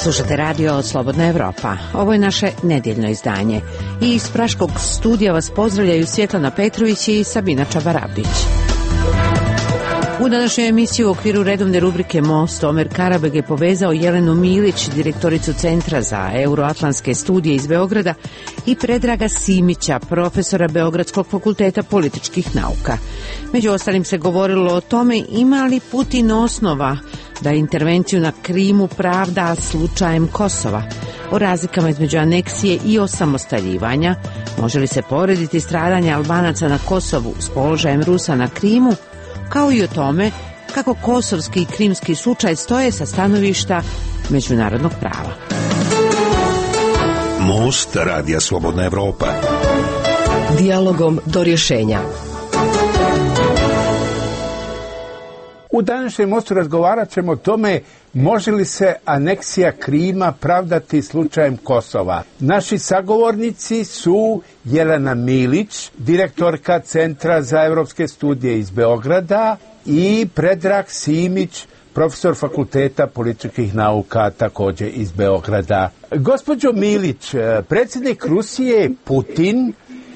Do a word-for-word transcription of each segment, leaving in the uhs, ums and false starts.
Slušate radio Slobodna Evropa. Ovo je naše nedjeljno izdanje. I iz Praškog studija vas pozdravljaju Svjetlana Petrović i Sabina Čabarabić. U današnjoj emisiji u okviru redovne rubrike Most Omer Karabeg je povezao Jelenu Milić, direktoricu Centra za euroatlantske studije iz Beograda, i Predraga Simića, profesora Beogradskog fakulteta političkih nauka. Među ostalim se govorilo o tome ima li Putin osnova da intervenciju na Krimu pravda slučajem Kosova, o razlikama između aneksije i osamostaljivanja, može li se porediti stradanje Albanaca na Kosovu s položajem Rusa na Krimu, kao i o tome kako kosovski i krimski slučaj stoje sa stanovišta međunarodnog prava. Most radija Slobodna Evropa. Dijalogom do rješenja. U današnjem mostu razgovarat ćemo o tome može li se aneksija Krima pravdati slučajem Kosova. Naši sagovornici su Jelena Milić, direktorka Centra za evropske studije iz Beograda, i Predrag Simić, profesor Fakulteta političkih nauka također iz Beograda. Gospođo Milić, predsjednik Rusije Putin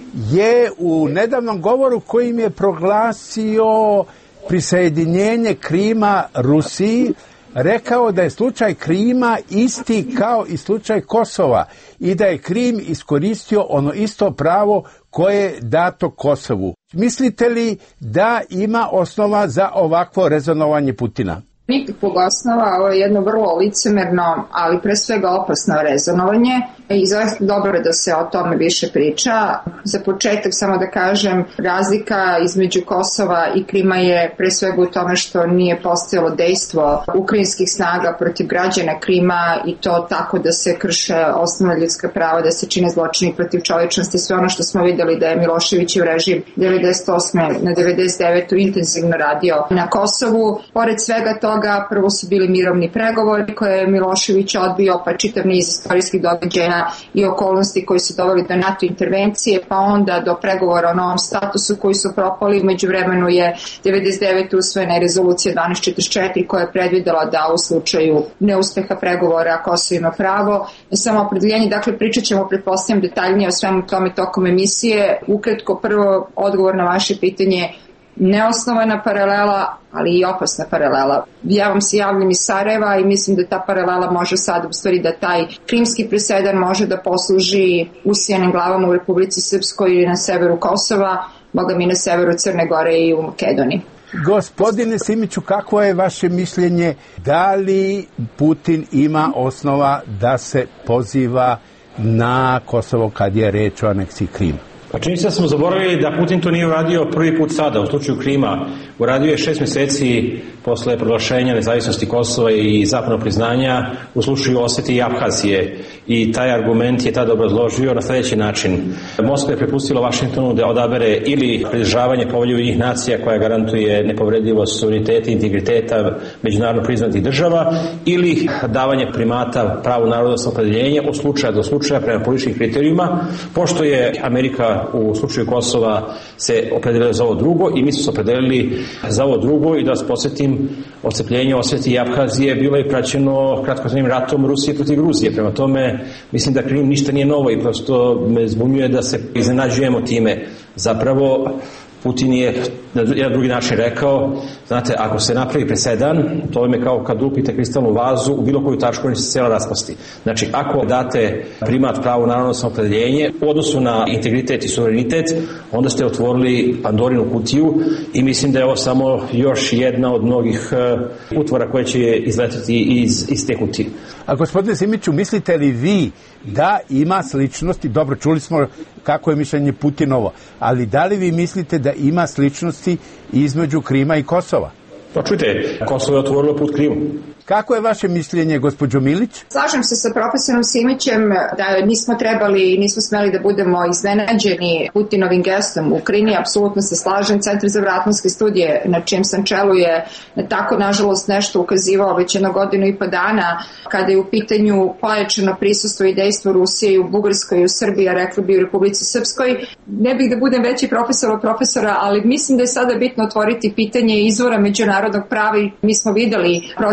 je u nedavnom govoru kojim je proglasio prisajedinjenje Krima Rusiji rekao da je slučaj Krima isti kao i slučaj Kosova i da je Krim iskoristio ono isto pravo koje je dato Kosovu. Mislite li da ima osnova za ovakvo rezonovanje Putina? Nikakvog osnova, ovo je jedno vrlo licemerno, ali pre svega opasno rezonovanje i zaista dobro da se o tome više priča. Za početak samo da kažem, razlika između Kosova i Krima je pre svega u tome što nije postojalo dejstvo ukrajinskih snaga protiv građana Krima i to tako da se krše osnovna ljudska prava, da se čine zločini protiv čovječnosti, sve ono što smo vidjeli da je Miloševićev režim devedeset osme na devedeset devete intenzivno radio na Kosovu. Pored svega toga, prvo su bili mirovni pregovori koje je Milošević odbio, pa čitav niz istorijskih događaja i okolnosti koji su doveli do NATO intervencije, pa onda do pregovora o novom statusu koji su propali. U međuvremenu je devedeset devete usvojena rezolucija dvanaest četrdeset četiri koja je predvidela da u slučaju neuspeha pregovora Kosovo ima pravo na samoopredeljenje. Dakle, pričat ćemo, pretpostavljam, detaljnije o svemu tome tokom emisije. Ukratko, prvo odgovor na vaše pitanje, neosnovana paralela, ali i opasna paralela. Ja vam se javljam iz Sarajeva i mislim da ta paralela može sad, u stvari da taj krimski presedan može da posluži usijanim glavama u Republici Srpskoj ili na severu Kosova, boga mi na severu Crne Gore i u Makedoniji. Gospodine Simiću, kako je vaše mišljenje, da li Putin ima osnova da se poziva na Kosovo kad je reč o aneksiji Krima? Pa čini se da smo zaboravili da Putin to nije uradio prvi put sada, u slučaju Krima. Uradio je šest mjeseci posle proglašenja nezavisnosti Kosova i zapadnog priznanja u slučaju Osete i Abhazije. I taj argument je tada obrazložio na sljedeći način. Moskva je prepustila Vašingtonu da odabere ili pridržavanje Povelje Ujedinjenih nacija koja garantuje nepovredivost suvereniteta i integriteta međunarodno priznatih država, ili davanje primata pravu naroda samoopredeljenja od slučaja do slučaja prema političkim kriterijima, pošto je Amerika u slučaju Kosova se opredelila za ovo drugo i mi smo se opredelili za ovo drugo. I da vas podsjetim, odcepljenje Osete i Abhazije bilo je praćeno kratkotrajnim ratom Rusije protiv Gruzije. Prema tome, mislim da Krim ništa nije novo i prosto me zbunjuje da se iznenađujemo time. Zapravo, Putin je na jedan drugi način rekao, znate, ako se napravi presedan, to je kao kad lupite kristalnu vazu u bilo koju tačku, ona će se cijela raspasti. Znači, ako date primat pravu narodno samoopredeljenje u odnosu na integritet i suverenitet, onda ste otvorili Pandorinu kutiju i mislim da je ovo samo još jedna od mnogih utvora koje će izletiti iz, iz te kutije. A gospodine Simiću, mislite li vi da ima sličnosti, dobro, čuli smo kako je mišljenje Putinovo, ali da li vi mislite da ima sličnosti između Krima i Kosova? Pa čujte, Kosovo je otvorilo put Krimu. Kako je vaše mišljenje, gospođo Milić? Slažem se sa profesorom Simićem da nismo trebali i nismo smeli da budemo iznenađeni Putinovim gestom u Ukrajini. Apsolutno se slažem. Centar za euroatlantske studije na čijem sam čelu je na tako, nažalost, nešto ukazivao već jedno godinu i po dana kada je u pitanju pojačano prisustvo i dejstvo Rusije i u Bugarskoj i u Srbiji, a rekli bi u Republici Srpskoj. Ne bih da budem veći profesor od profesora, ali mislim da je sada bitno otvoriti pitanje izvora međunarodnog prava i mi smo videli procese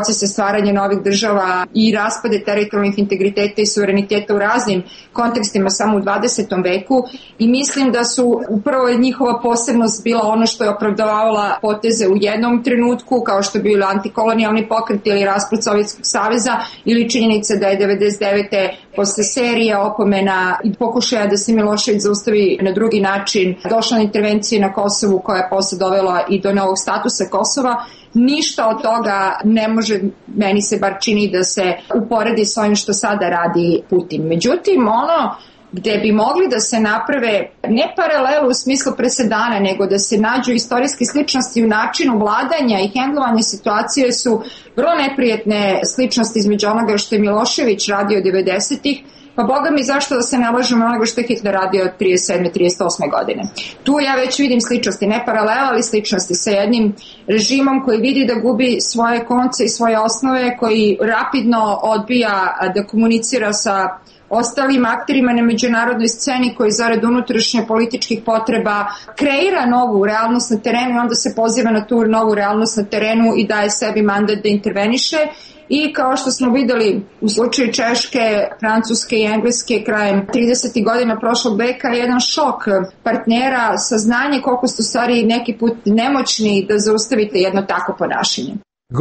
stvaranje novih država i raspade teritorijalnih integriteta i suvereniteta u raznim kontekstima samo u dvadesetom veku i mislim da su upravo njihova posebnost bila ono što je opravdavala poteze u jednom trenutku, kao što je bio antikolonijalni pokret ili raspad Sovjetskog saveza ili činjenica da je devedeset devete posle serije opomena i pokušaja da se Milošević zaustavi na drugi način došla na intervencije na Kosovu koja je posle dovela i do novog statusa Kosova. Ništa od toga ne može, meni se bar čini, da se uporedi s ovim što sada radi Putin. Međutim, ono gde bi mogli da se naprave ne paralelu u smislu presedana, nego da se nađu istorijske sličnosti u načinu vladanja i hendlovanja situacije su vrlo neprijatne sličnosti između onoga što je Milošević radio devedesetih, pa boga mi zašto da se ne lažemo onoga što je Hitler radio od trideset sedme trideset osme godine. Tu ja već vidim sličnosti, ne paralela, ali sličnosti sa jednim režimom koji vidi da gubi svoje konce i svoje osnove, koji rapidno odbija da komunicira sa ostalim akterima na međunarodnoj sceni, koji zarad unutrašnje političkih potreba kreira novu realnost na terenu i onda se poziva na tu novu realnost na terenu i daje sebi mandat da interveniše. I kao što smo videli u slučaju Češke, Francuske i Engleske krajem tridesetih godina prošlog veka, jedan šok partnera, saznanje koliko ste u stvari neki put nemoćni da zaustavite jedno tako ponašanje.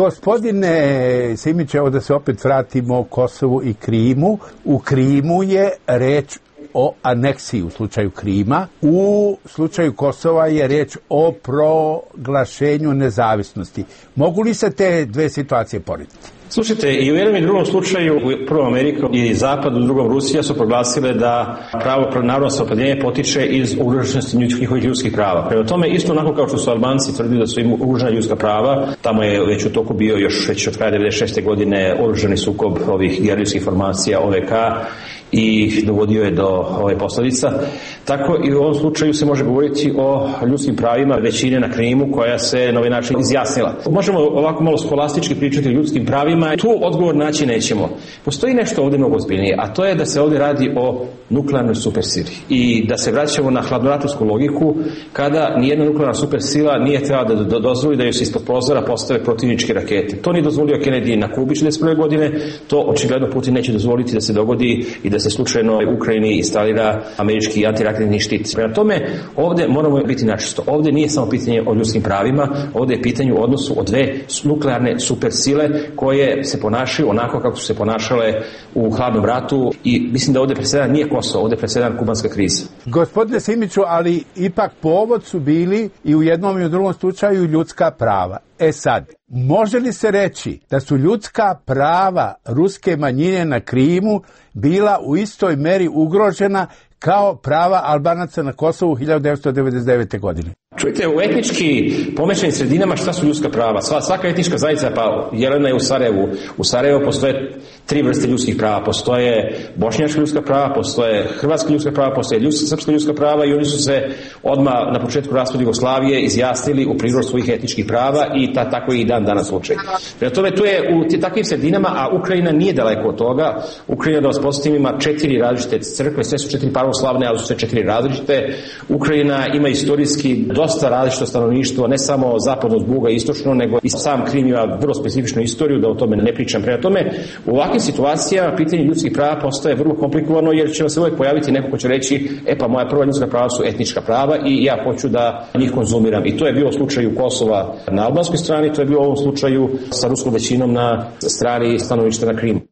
Gospodine Simić, evo da se opet vratimo Kosovu i Krimu. U Krimu je reč o aneksiji u slučaju Krima. U slučaju Kosova je reč o proglašenju nezavisnosti. Mogu li se te dve situacije porediti? Slušajte, i u jednom i drugom slučaju, u prvom Amerika i Zapad, u drugom Rusija su proglasile da pravo narodno samoopredeljenje potiče iz ugroženosti njihovih ljudskih prava. Prema tome, isto onako kao što su Albanci tvrdili da su im ugrožena ljudska prava, tamo je već u toku bio još već od kraja devedeset šeste godine oružani sukob ovih gerilskih formacija O V K i dovodio je do ove posledica. Tako i u ovom slučaju se može govoriti o ljudskim pravima većine na Krimu koja se na ovaj način izjasnila. Možemo ovako malo skolastički pričati o ljudskim pravima. Tu odgovor naći nećemo. Postoji nešto ovdje mnogo ozbiljnije, a to je da se ovdje radi o nuklearnoj supersili i da se vraćamo na hladnoratovsku logiku kada nijedna nuklearna supersila nije trebala da dozvoli da joj se ispod prozora postave protivničke rakete. To nije dozvolio Kennedy na Kubi četrdeset prve godine, to očigledno Putin neće dozvoliti da se dogodi i da se slučajno u Ukrajini instalira američki antiraketni štit. Prema tome, ovdje moramo biti načisto. Ovdje nije samo pitanje o ljudskim pravima, ovdje je pitanje u odnosu o dve nuklearne supersile koje se ponašaju onako kako su se ponašale u hladnom ratu i mislim da ovdje presedan nije Kosovo, ovdje presedan kubanska kriza. Gospodine Simiću, ali ipak povod su bili i u jednom i u drugom slučaju ljudska prava. E sad, može li se reći da su ljudska prava ruske manjine na Krimu bila u istoj meri ugrožena kao prava Albanaca na Kosovu hiljadu devetsto devedeset devete. godine? Čujte, u etnički pomešanim sredinama šta su ljudska prava? Sva, svaka etnička zajednica, pa Jelena je u Sarajevu. U Sarajevu postoje tri vrste ljudskih prava. Postoje bošnjačka ljudska prava, postoje hrvatska ljudska prava, postoje ljudska, srpska ljudska prava i oni su se odmah na početku raspada Jugoslavije izjasnili u prirod svojih etničkih prava i ta, tako je i dan danas slučaj. Prema tome, tu je u takvim sredinama, a Ukrajina nije daleko od toga. Ukrajina, da vas podsjetim, ima četiri različite crkve, sve su četiri pravoslavne, ali su sve četiri različite. Ukrajina ima istorijski dosta različito stanovništvo, ne samo zapadno od Buga i istočno, nego i sam Krim ima vrlo specifičnu istoriju, da o tome ne pričam. Prema tome, u ovakvim situacijama pitanje ljudskih prava postaje vrlo komplikovano, jer će se uvijek pojaviti neko ko će reći, e pa moja prva ljudska prava su etnička prava i ja hoću da njih konzumiram. I to je bilo u slučaju Kosova na albanskoj strani, to je bilo u ovom slučaju sa ruskom većinom na strani stanovništva na Krimu.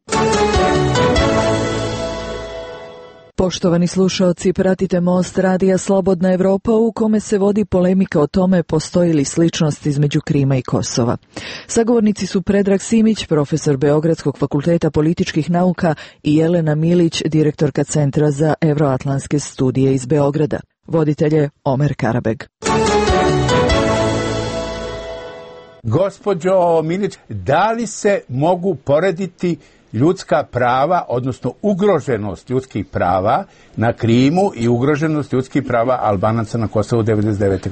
Poštovani slušaoci, pratite Most radija Slobodna Evropa u kome se vodi polemika o tome postoji li sličnost između Krima i Kosova. Sagovornici su Predrag Simić, profesor Beogradskog fakulteta političkih nauka i Jelena Milić, direktorka Centra za evroatlantske studije iz Beograda. Voditelj je Omer Karabeg. Gospođo Milić, da li se mogu porediti ljudska prava, odnosno ugroženost ljudskih prava na Krimu i ugroženost ljudskih prava Albanaca na Kosovu devedeset devete. godine?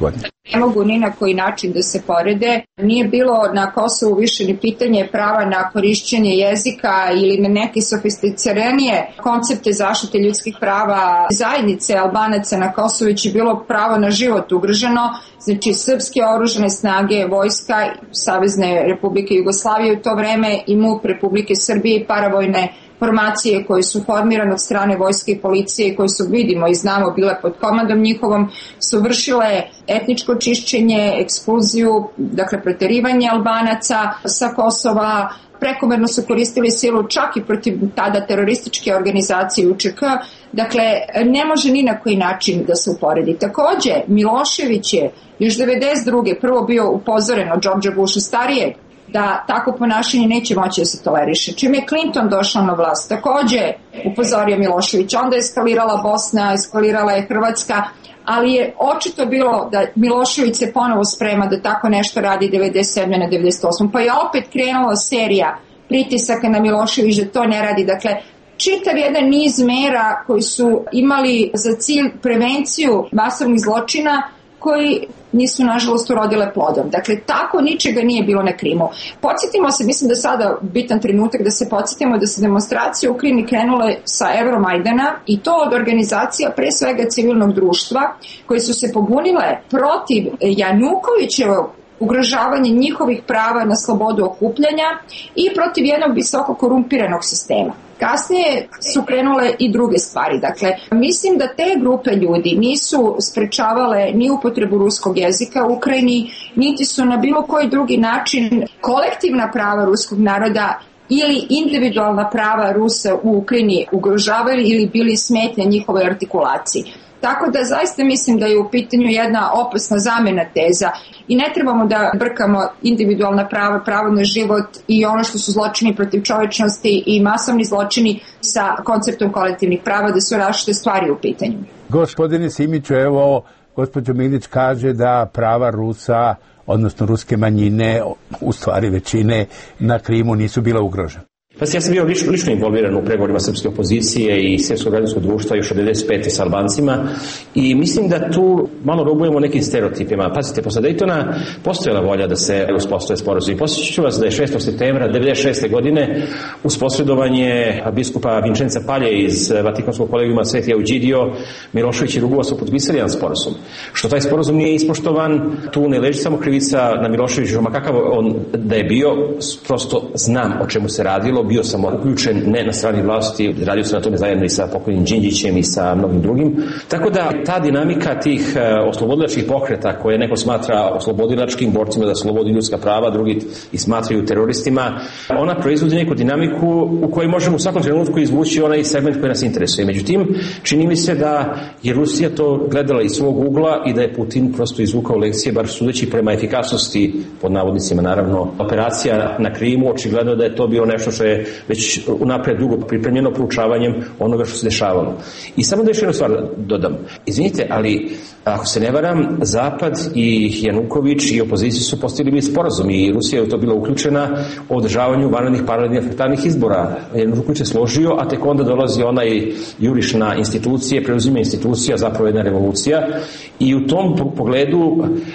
ne mogu ni na koji način da se porede. Nije bilo na Kosovu više ni pitanje prava na korišćenje jezika ili na neke sofisticiranije koncepte zaštite ljudskih prava zajednice Albanaca na Kosovu, već je bilo pravo na život ugroženo. Znači, srpske oružane snage, vojska Savezne Republike Jugoslavije u to vreme i MUP Republike Srbije i paravojne formacije koje su formirane od strane vojske i policije, koje su, vidimo i znamo, bile pod komandom njihovom, su vršile etničko čišćenje, ekskluziju, dakle preterivanje Albanaca sa Kosova, prekomerno su koristili silu čak i protiv tada terorističke organizacije U Č K. Dakle, ne može ni na koji način da se uporedi. Takođe, Milošević je još devedeset druge prvo bio upozoren od Georgea Busha starijeg da tako ponašanje neće moći da se toleriše. Čim je Clinton došao na vlast, takođe upozorio Milošević, onda je eskalirala Bosna, eskalirala je Hrvatska, ali je očito bilo da Milošević se ponovo sprema da tako nešto radi devedeset sedme na devedeset osme Pa je opet krenula serija pritisaka na Milošević da to ne radi. Dakle, čitav jedan niz mera koji su imali za cilj prevenciju masovnih zločina koji nisu nažalost urodile plodom. Dakle, tako ničega nije bilo na Krimu. Podsjetimo se, mislim da sada bitan trenutak da se podsjetimo da se demonstracije u Krimi krenule sa Euromajdana i to od organizacija pre svega civilnog društva koje su se pobunile protiv Janukovićevog ugrožavanje njihovih prava na slobodu okupljanja i protiv jednog visoko korumpiranog sistema. Kasnije su krenule i druge stvari. Dakle, mislim da te grupe ljudi nisu sprečavale ni upotrebu ruskog jezika u Ukrajini, niti su na bilo koji drugi način kolektivna prava ruskog naroda ili individualna prava Rusa u Ukrajini ugrožavali ili bili smetnja njihove artikulaciji. Tako da zaista mislim da je u pitanju jedna opasna zamena teza i ne trebamo da brkamo individualna prava, pravo na život i ono što su zločini protiv čovečnosti i masovni zločini sa konceptom kolektivnih prava, da su različite stvari u pitanju. Gospodine Simiću, evo, gospođo Milić kaže da prava Rusa, odnosno ruske manjine, u stvari većine na Krimu nisu bila ugrožena. Pa ja sam bio lično, lično involviran u pregovorima srpske opozicije i srpskog građanskog društva još od devedeset pete sa Albancima i mislim da tu malo robujemo nekim stereotipima. Pazite, posle Dejtona postojala volja da se uspostave sporazum. I posjećat ću vas da je šestog septembra devedeset šeste godine uz posredovanje biskupa Vinčenca Palje iz Vatikanskog kolegijuma Sveti Eugidio, Milošević i Rugova su potpisali jedan sporazum. Što taj sporazum nije ispoštovan, tu ne leži samo krivica na Miloševiću, ma kakav on da je bio, prosto znam o čemu se radilo, bio sam uključen ne na strani vlasti, radio sam na tome zajedno i sa pokojnim Đinđićem i sa mnogim drugim. Tako da ta dinamika tih oslobodilačkih pokreta koje neko smatra oslobodilačkim borcima da slobodi ljudska prava, drugi i smatraju teroristima, ona proizvodi neku dinamiku u kojoj možemo u svakom trenutku izvući onaj segment koji nas interesuje. Međutim, čini mi se da je Rusija to gledala iz svog ugla i da je Putin prosto izvukao lekcije, bar sudeći prema efikasnosti, pod navodnicima naravno, operacija na Krimu, očigledno da je to bio nešto što je već unapred dugo pripremljeno proučavanjem onoga što se dešavalo. I samo da još jednu stvar dodam. Izvinite, ali ako se ne varam, Zapad i Januković i opozicija su postigli sporazum i Rusija je to bila uključena u održavanju vanrednih paralelnih afektarnih izbora. Januković je složio, a tek onda dolazi onaj juriš na institucije, preuzima institucija, zapravo jedna revolucija. I u tom pogledu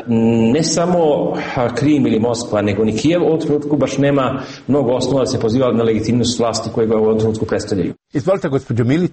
ne samo Krim ili Moskva, nego ni Kijev u ovom trenutku baš nema mnogo osnova da se poziva na legitimnost vlasti koje ga u ovom trenutku predstavljaju. Izvolite, gospođo Milić.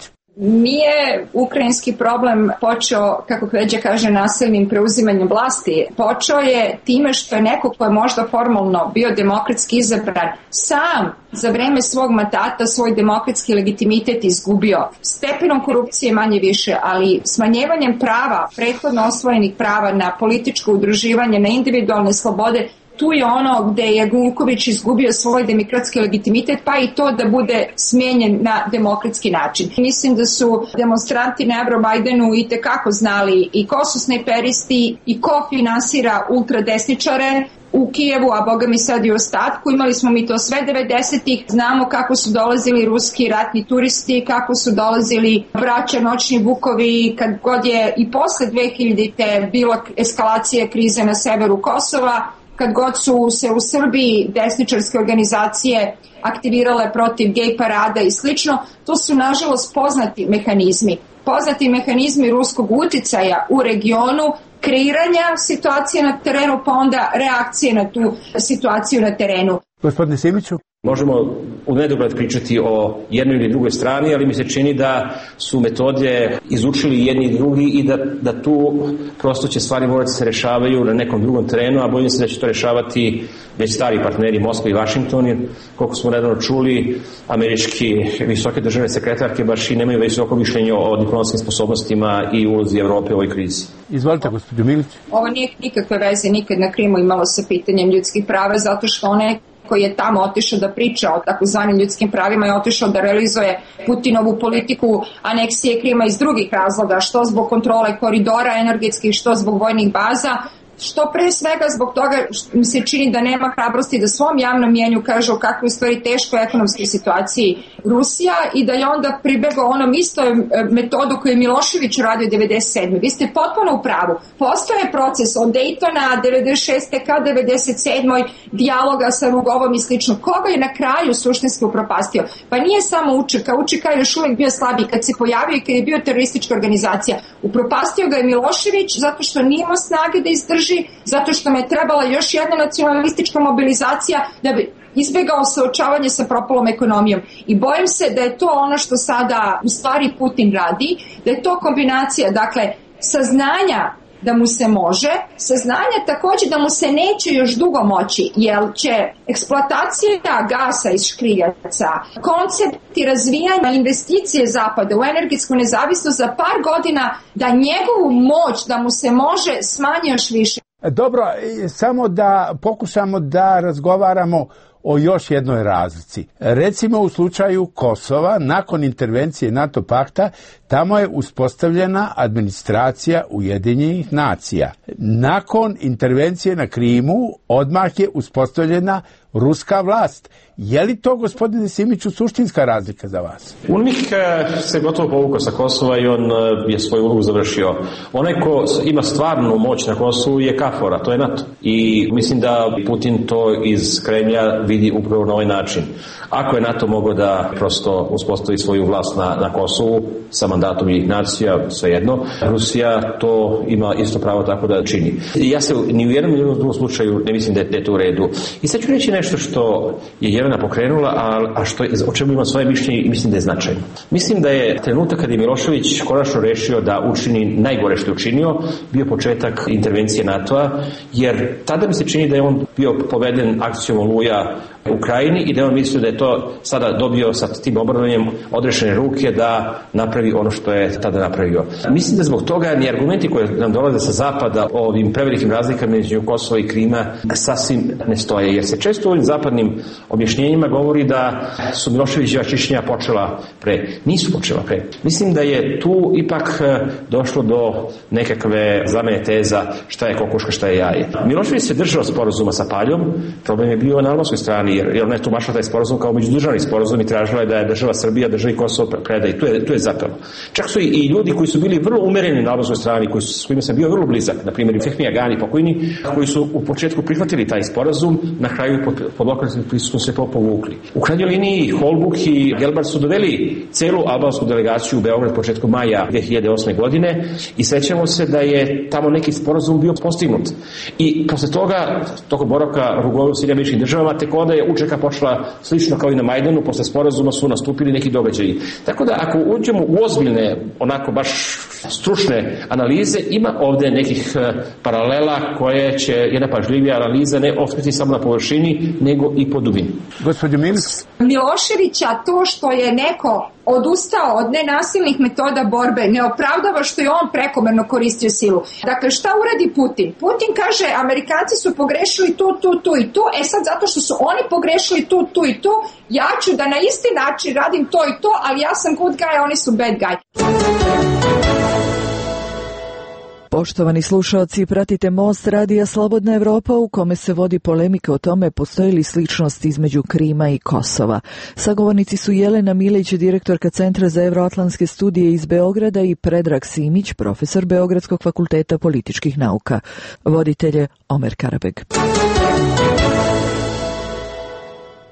Nije ukrajinski problem počeo, kako Kveđa kaže, nasilnim preuzimanjem vlasti. Počeo je time što je neko ko je možda formalno bio demokratski izabran sam za vreme svog mandata svoj demokratski legitimitet izgubio. Stepenom korupcije manje više, ali smanjevanjem prava, prethodno osvojenih prava na političko udruživanje, na individualne slobode, tu je ono gde je Januković izgubio svoj demokratski legitimitet, pa i to da bude smijenjen na demokratski način. Mislim da su demonstranti na Euromajdanu i tekako znali i ko su snajperisti i ko finansira ultradesničare u Kijevu, a boga mi sad i u ostatku. Imali smo mi to sve devedesetih. Znamo kako su dolazili ruski ratni turisti, kako su dolazili braća noćni vukovi, kad god je i posle dve hiljadite bilo eskalacije krize na severu Kosova, kad god su se u Srbiji desničarske organizacije aktivirale protiv gej parada i slično, to su nažalost poznati mehanizmi. Poznati mehanizmi ruskog uticaja u regionu kreiranja situacije na terenu, pa onda reakcije na tu situaciju na terenu. Gospodine Simiću? Možemo u nedogled pričati o jednoj ili drugoj strani, ali mi se čini da su metode izučili jedni i drugi i da, da tu prosto će stvari morati se rešavaju na nekom drugom terenu, a bojim se da će to rešavati već stari partneri Moskva i Vašington, jer koliko smo nedavno čuli, američki visoke državne sekretarke baš i nemaju visoko mišljenje o diplomatskim sposobnostima i ulozi Evrope u ovoj krizi. Izvolite, gospođo Milić. Ovo nije nikakve veze nikad na Krimu imalo sa pitanjem ljudskih prava, zato što one koji je tamo otišao da priča o takozvanim ljudskim pravima i otišao da realizuje Putinovu politiku aneksije Krima iz drugih razloga, što zbog kontrole koridora energetskih, što zbog vojnih baza, što pre svega zbog toga mi se čini da nema hrabrosti da svom javnom mjenju kaže o kakvoj u stvari teškoj ekonomskoj situaciji Rusija i da je onda pribegao onom istoj metodu koju je Milošević uradio devedeset sedme. Vi ste potpuno u pravu. Postoje proces od Dejtona devedeset šeste ka devedeset sedme dijaloga sa Rugovom i slično. Koga je na kraju suštinski upropastio? Pa nije samo U Č K. U Č K je još uvijek bio slabiji kad se pojavio i kad je bio teroristička organizacija. Upropastio ga je Milošević zato što nije imao snage da izdrži, zato što me je trebala još jedna nacionalistička mobilizacija da bi izbjegao suočavanje sa propalom ekonomijom. I bojim se da je to ono što sada u stvari Putin radi, da je to kombinacija, dakle, saznanja da mu se može, saznanja također da mu se neće još dugo moći, jer će eksploatacija gasa iz škriljaca, koncepti razvijanja investicije Zapada u energetsku nezavisnost za par godina da njegovu moć da mu se može smanji još više. Dobro, samo da pokušamo da razgovaramo o još jednoj razlici. Recimo u slučaju Kosova, nakon intervencije NATO pakta, tamo je uspostavljena administracija Ujedinjenih nacija. Nakon intervencije na Krimu, odmah je uspostavljena ruska vlast. Je li to, gospodine Simiću, suštinska razlika za vas? UNMIK se gotovo povukao sa Kosova i on je svoju ulogu završio. Onaj ko ima stvarnu moć na Kosovu je KFOR, a to je NATO. I mislim da Putin to iz Kremlja vidi upravo na ovaj način. Ako je NATO mogao da prosto uspostavi svoju vlast na, na Kosovu sa mandatom i nacija, svejedno, Rusija to ima isto pravo tako da čini. Ja se ni u jednom ni u drugom slučaju ne mislim da je, da je to u redu. I sad ću reći nešto što je Jelena pokrenula, a, a što je, o čemu ima svoje mišljenje i mislim da je značajno. Mislim da je trenutak kada je Milošević konačno rešio da učini najgore što je učinio, bio početak intervencije NATO-a, jer tada mi se čini da je on bio poveden akcijom Oluja u Krajini i da je on mislio da je to sada dobio sa tim obradovanjem odrešene ruke da napravi ono što je tada napravio. Mislim da zbog toga ni argumenti koje nam dolaze sa zapada o ovim prevelikim razlikama između Kosova i Krima sasvim ne stoje, jer se često u ovim zapadnim objašnjenjima govori da su Miloševićeva čišćenja počela pre. Nisu počela pre. Mislim da je tu ipak došlo do nekakve zamene teza šta je kokoška, šta je jaje. Milošević se držao sporazuma sa Paljom, problem je bio na albanskoj strani, jer, jer ona je tumačila taj sporazum kao međudržavni sporazum i tražila je da je država Srbija državi Kosovo preda i tu je, tu je zapelo. Čak su i, i ljudi koji su bili vrlo umereni na albanskoj strani, koji su, s kojima sam bio vrlo blizak, na primjer Fehmi Agani pokojni, koji su u početku prihvatili taj sporazum, na kraju pod, pod lokalnim prisustvom se povukli. U krajnjoj liniji Holbuk i Gelbar su doveli celu albansku delegaciju u Beograd početkom maja dve hiljade osme. godine i sećamo se da je tamo neki sporazum bio postignut. I posle toga, tokom boravka Rugova u Sjedinjenim Američkim Državama, tek onda je U Č K počela slično kao i na Majdanu, posle sporazuma su nastupili neki događaji. Tako da ako uđemo u ozbiljne, onako baš stručne analize, ima ovde nekih paralela koje će jedna pažljivija analiza ne osmisliti samo na površini, nego i po dubini. Gospodin Milić. Miloševića to što je neko odustao od nenasilnih metoda borbe ne opravdava što je on prekomerno koristio silu. Dakle, šta uradi Putin? Putin kaže, Amerikanci su pogrešili tu, tu, tu i tu, e sad zato što su oni pogrešili tu, tu i tu, ja ću da na isti način radim to i to, ali ja sam good guy, oni su bad guy. Poštovani slušaoci, pratite Most radija Slobodna Evropa u kome se vodi polemika o tome postoji li sličnost između Krima i Kosova. Sagovornici su Jelena Milić, direktorka Centra za evroatlantske studije iz Beograda i Predrag Simić, profesor Beogradskog fakulteta političkih nauka. Voditelj je Omer Karabeg.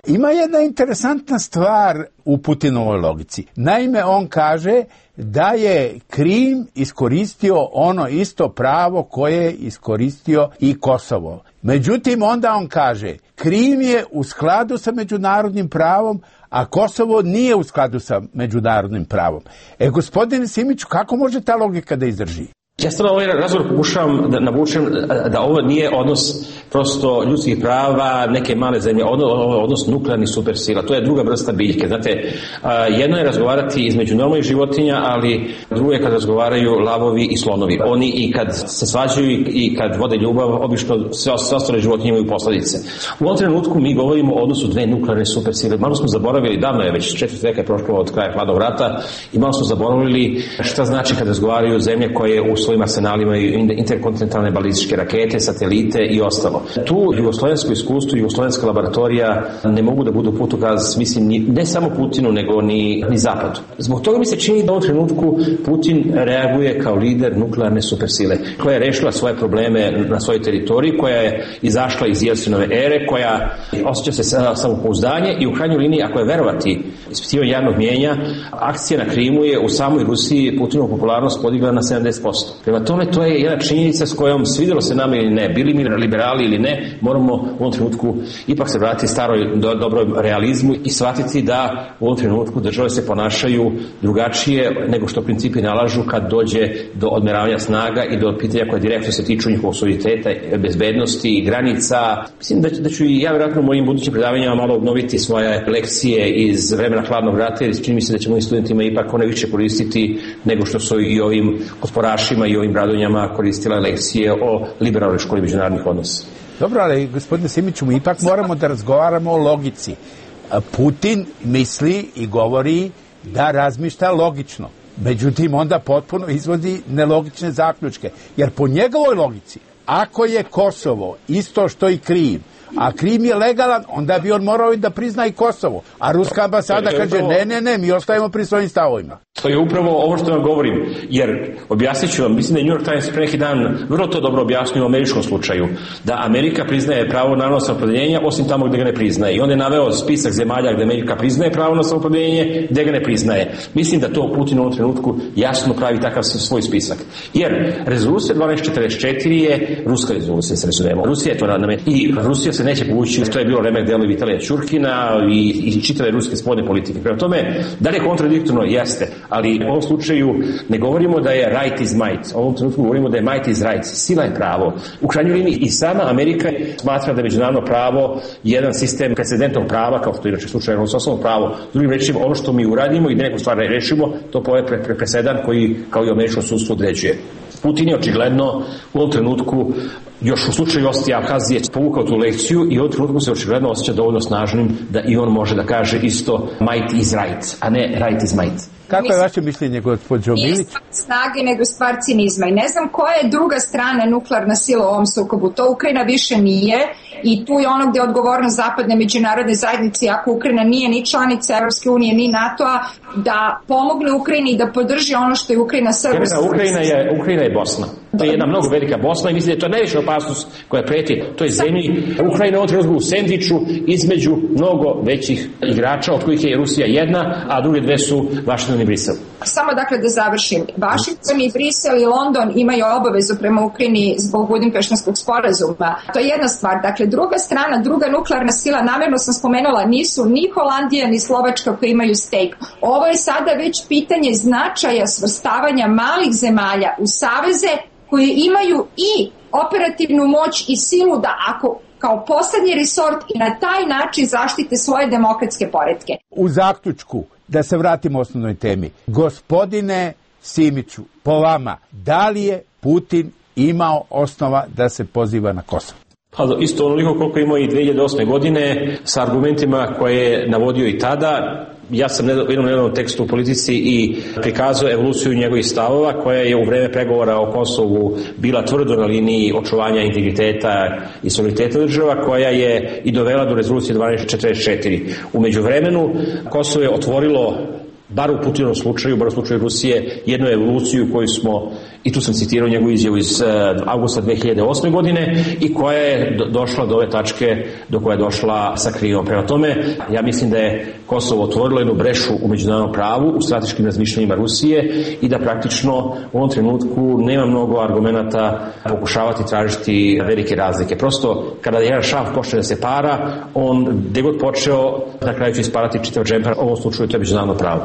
Ima jedna interesantna stvar u Putinovoj logici. Naime, on kaže da je Krim iskoristio ono isto pravo koje je iskoristio i Kosovo. Međutim, onda on kaže, Krim je u skladu sa međunarodnim pravom, a Kosovo nije u skladu sa međunarodnim pravom. E, gospodine Simiću, kako može ta logika da izdrži? Ja stvarno ovaj razgovor pokušavam da navučem da ovo nije odnos prosto ljudskih prava neke male zemlje, ovo je odnos nuklearnih supersila. To je druga vrsta biljke. Znate, jedno je razgovarati između normalnih životinja, ali drugo je kad razgovaraju lavovi i slonovi. Oni i kad se svađaju i kad vode ljubav, obično sve, sve ostale životinje imaju posledice. U ovom trenutku mi govorimo o odnosu dve nuklearne supersile. Malo smo zaboravili, davno je već četiri veka je prošlo od kraja hladnog rata, i malo smo zaboravili šta znači kad razgovaraju zemlje koje u svojim arsenalima i interkontinentalne balističke rakete, satelite i ostalo. Tu jugoslovensko iskustvo, jugoslovenska laboratorija ne mogu da budu putokaz, mislim, ne samo Putinu, nego ni, ni Zapadu. Zbog toga mi se čini da u ovom trenutku Putin reaguje kao lider nuklearne supersile, koja je rešila svoje probleme na svojoj teritoriji, koja je izašla iz Jelcinove ere, koja osjeća se samopouzdanje i u krajnjoj liniji, ako je verovati ispitivanje javnog mnijenja, akcija na Krimu je u samoj Rusiji Putinovu popularnost podigla na sedamdeset posto. Prema tome, to je jedna činjenica s kojom svidjelo se nama ili ne, bili mi liberali ili ne, moramo u ovom trenutku ipak se vratiti staroj do, dobrom realizmu i shvatiti da u ovom trenutku države se ponašaju drugačije nego što principi nalažu kad dođe do odmeravanja snaga i do pitanja koje direktno se tiču njihovog suvereniteta, bezbednosti, granica. Mislim da, da ću i ja vjerojatno u mojim budućim predavanjima malo obnoviti svoje lekcije iz vremena hladnog rata, jer čini mi se da ćemo i studentima ipak one više koristiti nego što su i ovim otporašima i ovim bradonjama koristila lekcije o liberalnoj školi međunarodnih odnosa. Dobro, ali gospodine Simiću, mi ipak moramo da razgovaramo o logici. Putin misli i govori da razmišlja logično. Međutim, onda potpuno izvodi nelogične zaključke. Jer po njegovoj logici, ako je Kosovo isto što i Krim, a Krim je legalan, onda bi on morao i da prizna i Kosovo. A ruska ambasada kaže, ne, ne, ne, mi ostajemo pri svojim stavovima. To je upravo ovo što vam govorim, jer objasnit ću vam, mislim da je New York Times pre neki dan vrlo to dobro objasnio u američkom slučaju, da Amerika priznaje pravo na narodno samoopredeljenje osim tamo gde ga ne priznaje. I on je naveo spisak zemalja gde Amerika priznaje pravo na samoopredeljenje, gde ga ne priznaje. Mislim da to Putin u ovom trenutku jasno pravi takav svoj spisak. Jer rezolucija dvanaest četrdeset četiri je ruska rezolucija, se razumemo. Rusija je to namet i Rusija se neće povući, što je bilo remek delo Vitalija Ćurkina i, i čitave ruske spoljne politike. Prema tome, da li je kontradiktorno? Jeste. Ali u ovom slučaju ne govorimo da je right is might. U ovom trenutku govorimo da je might is right. Sila je pravo. U krajnjoj liniji i sama Amerika smatra da je međunarodno pravo jedan sistem precedentnog prava, kao što je inače slučaj anglosaksonskog pravo. Drugim rečima, ono što mi uradimo i da neku stvar rešimo, to poje pre, pre, presedan koji kao i američko sudstvo određuje. Putin je očigledno u ovom trenutku, još u slučaju Osjetije i Abhazije, povukao tu lekciju i u ovom trenutku se očigledno osjeća dovoljno snažnim da i on može da kaže isto might is right, a ne right is might. Kako je vaše mišljenje, gospođo Milić? Nije stvar snage, nego stvar cinizma. I ne znam koja je druga strana nuklearna sila u ovom sukobu. To Ukrajina više nije i tu je ono gdje je odgovornost zapadne međunarodne zajednice, ako Ukrajina nije ni članica Evropske unije, ni NATO-a, da pomogne Ukrajini i da podrži ono što je Ukrajina srba. Ukrajina je, Ukrajina je Bosna. To je jedna mnogo velika Bosna i mislim da je to najveća opasnost koja preti toj zemlji. Ukrajina je u ovom trenutku u sendviču između mnogo većih igrača, od kojih je Rusija jedna, a druge dve su Vašington i Brisel. Samo dakle da završim. Vašington i Brisel i London imaju obavezu prema Ukrajini zbog Budimpeštanskog sporazuma. To je jedna stvar. Dakle, druga strana, druga nuklearna sila, namjerno sam spomenula, nisu ni Holandija ni Slovačka koji imaju stake. Ovo je sada već pitanje značaja svrstavanja malih zemalja u saveze koji imaju i operativnu moć i silu da ako kao poslednji resort i na taj način zaštite svoje demokratske poretke. U zaključku, da se vratimo osnovnoj temi. Gospodine Simiću, po vama, da li je Putin imao osnova da se poziva na Kosovo? Pa isto onoliko koliko imao i dve hiljade osme godine sa argumentima koje je navodio i tada. Ja sam u jednom, jednom tekstu u Politici i prikazao evoluciju njegovih stavova koja je u vreme pregovora o Kosovu bila tvrdo na liniji očuvanja integriteta i suvereniteta država, koja je i dovela do rezolucije dvanaest četrdeset četiri. U međuvremenu Kosovo je otvorilo, bar u Putinovom slučaju, bar u slučaju Rusije, jednu evoluciju koju smo i tu sam citirao njegovu izjavu iz avgusta dve hiljade osme. godine i koja je do, došla do ove tačke do koje je došla sa Krimom. Prema tome, ja mislim da je Kosovo otvorilo jednu brešu u međunarodnom pravu, u strateškim razmišljanjima Rusije i da praktično u ovom trenutku nema mnogo argumenata pokušavati tražiti velike razlike. Prosto, kada jedan šaf počne da se para, on gde god počeo, na kraju će isparati čitav džemper, u ovom slučaju to je međunarodno pravo.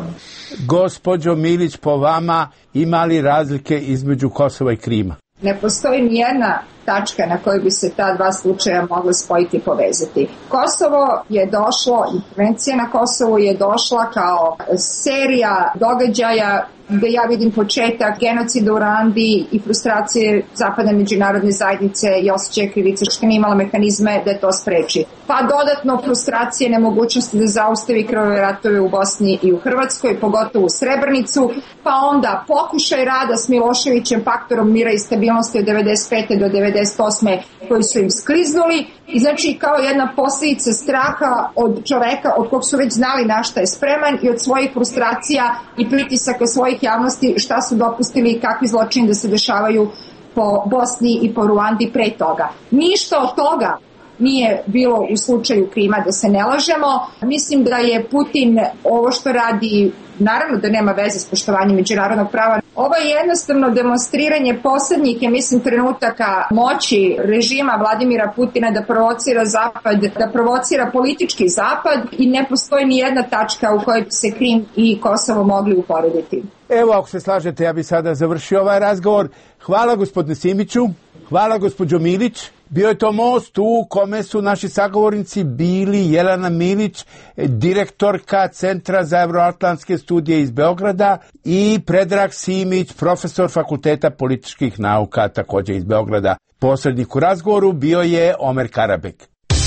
Gospođo Milić, po vama ima li razlike između Kosova i Krima? Ne postoji ni jedna tačka na kojoj bi se ta dva slučaja mogla spojiti i povezati. Kosovo je došlo, intervencija na Kosovu je došla kao serija događaja gde ja vidim početak genocida u Ruandi i frustracije zapadne međunarodne zajednice i osjećaja krivice što nije imala mehanizme da to spreči. Pa dodatno frustracije nemogućnosti da zaustavi krvave ratove u Bosni i u Hrvatskoj, pogotovo u Srebrnicu, pa onda pokušaj rada s Miloševićem, faktorom mira i stabilnosti od devedeset pete do devedeset osme koji su im skliznuli. I znači kao jedna posljedica straha od čoveka od kog su već znali na šta je spreman i od svojih frustracija i pritisaka svojih javnosti šta su dopustili i kakvi zločini da se dešavaju po Bosni i po Ruandi pre toga. Ništa od toga nije bilo u slučaju Krima, da se ne lažemo. Mislim da je Putin ovo što radi, naravno da nema veze s poštovanjem međunarodnog prava. Ovo je jednostavno demonstriranje poslednjih, ja mislim, trenutaka moći režima Vladimira Putina da provocira Zapad, da provocira politički Zapad i ne postoji ni jedna tačka u kojoj bi se Krim i Kosovo mogli uporediti. Evo, ako se slažete, ja bih sada završio ovaj razgovor. Hvala gospodine Simiću, hvala gospođo Milić. Bio je to most u kome su naši sagovornici bili Jelena Milić, direktorka Centra za euroatlantske studije iz Beograda, i Predrag Simić, profesor Fakulteta političkih nauka, također iz Beograda. Posrednik u razgovoru bio je Omer Karabek.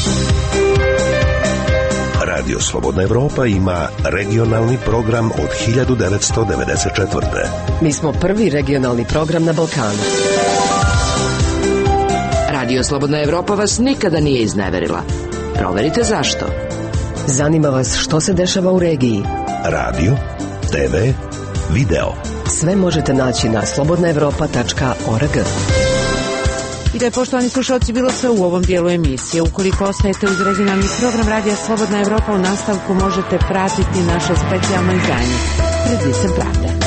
Radio Slobodna Evropa ima regionalni program od hiljadu devetsto devedeset četvrte. Mi smo prvi regionalni program na Balkanu. Radio Slobodna Evropa vas nikada nije izneverila. Proverite zašto. Zanima vas što se dešava u regiji. Radio, te ve, video. Sve možete naći na slobodna evropa tačka org. I da je, poštovani slušalci, bilo sve u ovom dijelu emisije. Ukoliko ostajete uz regionalni program Radija Slobodna Evropa, u nastavku možete pratiti naše specijalno izdanje Pred licem pravde.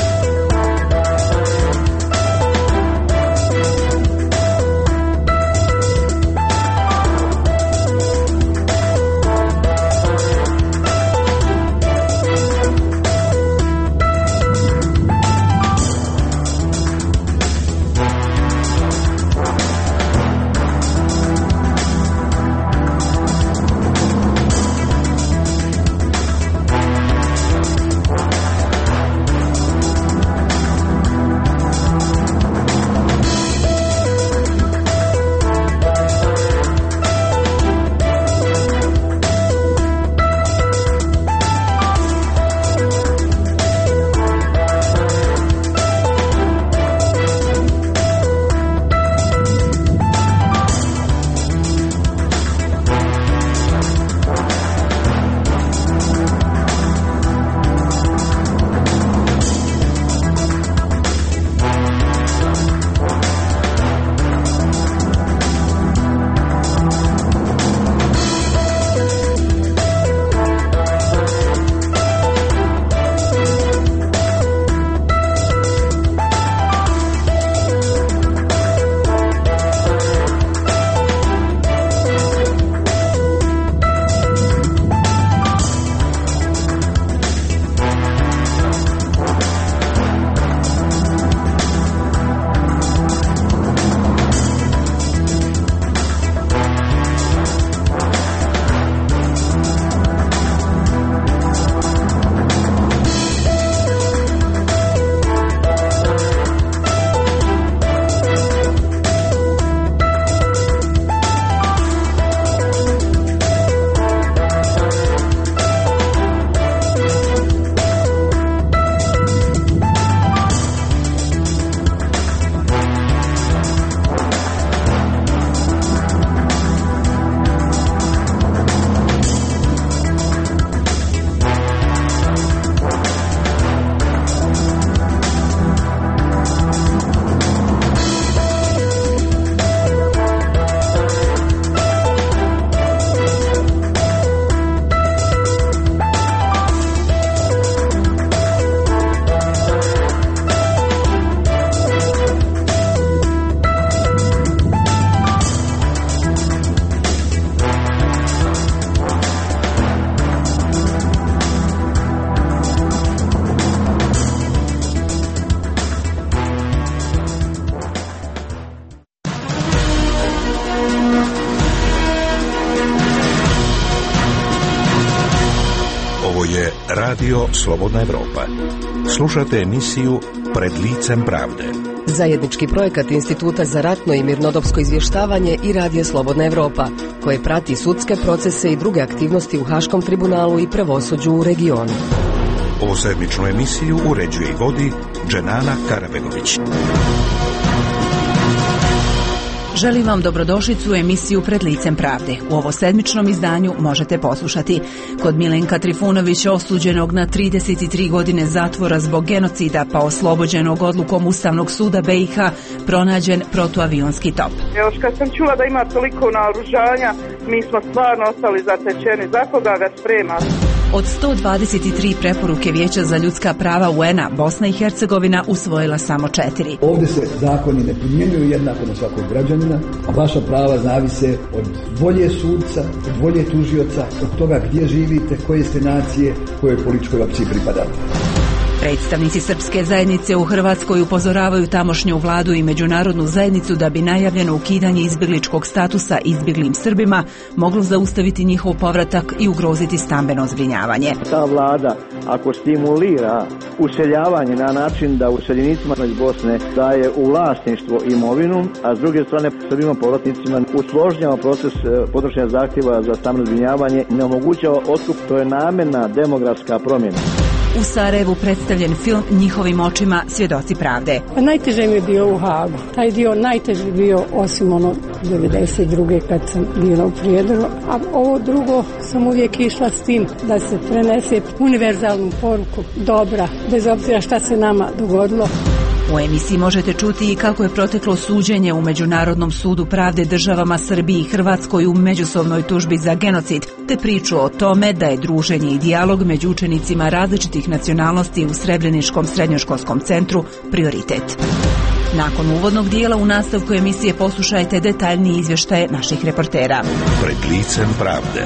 je Radio Slobodna Evropa. Slušate emisiju Pred licem pravde. Zajednički projekat Instituta za ratno i mirnodopsko izvještavanje i Radio Slobodna Evropa, koje prati sudske procese i druge aktivnosti u Haškom tribunalu i pravosuđu u regionu. Ovu sedmičnu emisiju uređuje i vodi Dženana Karabegović. Želim vam dobrodošlicu u emisiju Pred licem pravde. U ovo sedmičnom izdanju možete poslušati: kod Milenka Trifunovića, osuđenog na trideset tri godine zatvora zbog genocida pa oslobođenog odlukom Ustavnog suda B i H, pronađen protuavionski top. Još kad sam čula da ima toliko naoružanja, mi smo stvarno ostali zatečeni. Za koga ga sprema? Od sto dvadeset tri preporuke Vijeća za ljudska prava U N-a, Bosna i Hercegovina usvojila samo četiri. Ovdje se zakoni ne primjenjuju jednako na svakog građanina, a vaša prava zavise od volje sudca, od volje tužioca, od toga gdje živite, koje ste nacije, kojoj političkoj opciji pripadate. Predstavnici srpske zajednice u Hrvatskoj upozoravaju tamošnju vladu i međunarodnu zajednicu da bi najavljeno ukidanje izbjegličkog statusa izbjeglim Srbima moglo zaustaviti njihov povratak i ugroziti stambeno zbrinjavanje. Ta vlada, ako stimulira useljavanje na način da useljenicima iz Bosne daje u vlasništvo imovinu, a s druge strane Srbima povratnicima usložnjava proces podnošenja zahtjeva za stambeno zbrinjavanje, ne omogućava otkup, to je namjerna demografska promjena. U Sarajevu predstavljen film Njihovim očima, svjedoci pravde. Pa najteže mi je bio u Hagu. Taj dio najteži bio, osim ono devedeset druge kad sam bila u Prijedoru. A ovo drugo sam uvijek išla s tim da se prenese univerzalnu poruku dobra, bez obzira šta se nama dogodilo. U emisiji možete čuti i kako je proteklo suđenje u Međunarodnom sudu pravde državama Srbiji i Hrvatskoj u međusobnoj tužbi za genocid, te priču o tome da je druženje i dijalog među učenicima različitih nacionalnosti u Srebreničkom srednjoškolskom centru prioritet. Nakon uvodnog dijela u nastavku emisije poslušajte detaljniji izvještaje naših reportera. Pred licem pravde.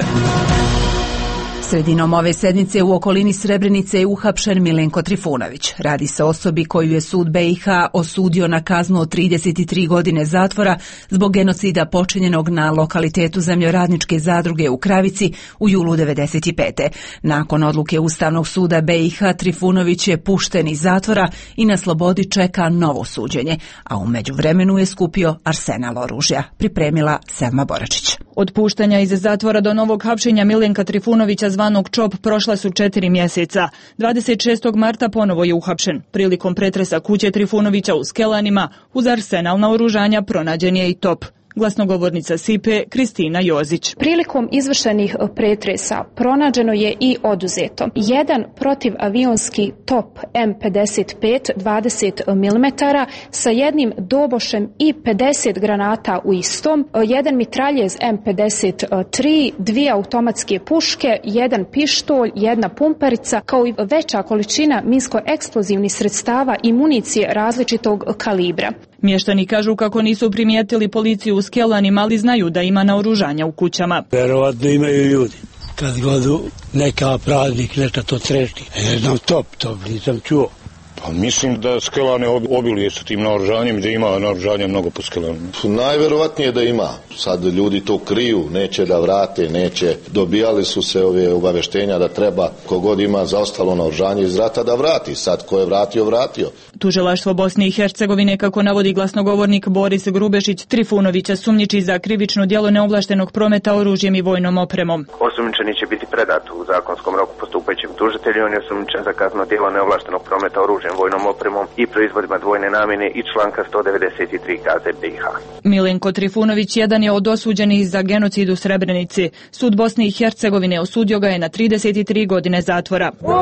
Sredinom ove sedmice u okolini Srebrenice je uhapšen Milenko Trifunović. Radi se o osobi koju je sud B i H osudio na kaznu od trideset tri godine zatvora zbog genocida počinjenog na lokalitetu Zemljoradničke zadruge u Kravici u julu devedeset pete. Nakon odluke Ustavnog suda B i H, Trifunović je pušten iz zatvora i na slobodi čeka novo suđenje, a u međuvremenu je skupio arsenal oružja. Pripremila Selma Boračić. Od puštanja iz zatvora do novog hapšenja Milenka Trifunovića zvanog Čop prošla su četiri mjeseca. dvadeset šestog marta ponovo je uhapšen. Prilikom pretresa kuće Trifunovića u Skelanima uz arsenal naoružanja pronađen je i top. Glasnogovornica S I P-e Kristina Jozić. Prilikom izvršenih pretresa pronađeno je i oduzeto jedan protivavionski top M pedeset pet dvadeset milimetara sa jednim dobošem i pedeset granata u istom, jedan mitraljez M pedeset tri, dvije automatske puške, jedan pištolj, jedna pumperica, kao i veća količina minsko-eksplozivnih sredstava i municije različitog kalibra. Mještani kažu kako nisu primijetili policiju u Skelanima, ali znaju da ima naoružanja u kućama. Verovatno imaju ljudi. Kad godu neka praznik, neka to trešti. Ne znam, top, to nisam čuo. Pa mislim da Skelane obiluje sa tim naoružanjem, da ima naoružanja mnogo po Skelanima. Najverovatnije da ima. Sad ljudi to kriju, neće da vrate, neće. Dobijali su se ove obaveštenja da treba kogod ima zaostalo naoružanje iz rata da vrati. Sad ko je vratio, vratio. Tužilaštvo Bosne i Hercegovine, kako navodi glasnogovornik Boris Grubešić, Trifunovića sumnjiči za krivično djelo neovlaštenog prometa oružjem i vojnom opremom. Osumnjičeni će biti predat u zakonskom roku postupajućem tužitelju. On je osumnjičen za kazneno djelo neovlaštenog prometa oružjem, vojnom opremom i proizvodima dvojne namjene i članka sto devedeset tri K Z B i H. Milenko Trifunović jedan je od osuđenih za genocid u Srebrenici. Sud Bosne i Hercegovine osudio ga je na trideset tri godine zatvora. O,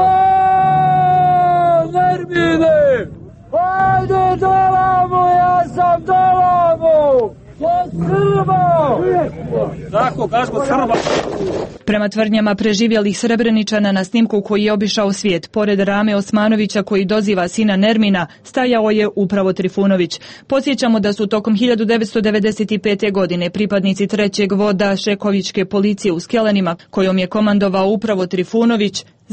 Verbine! Ajde dolamo, ja sam dolamo! Tako, gazgo Srba! Prema tvrdnjama preživjelih Srebreničana na snimku koji je obišao svijet, pored Rame Osmanovića koji doziva sina Nermina, stajao je upravo Trifunović. Podsjećamo da su tokom hiljadu devetsto devedeset pete. godine pripadnici trećeg voda Šekovićke policije u Skelanima, kojom je komandovao upravo Trifunović,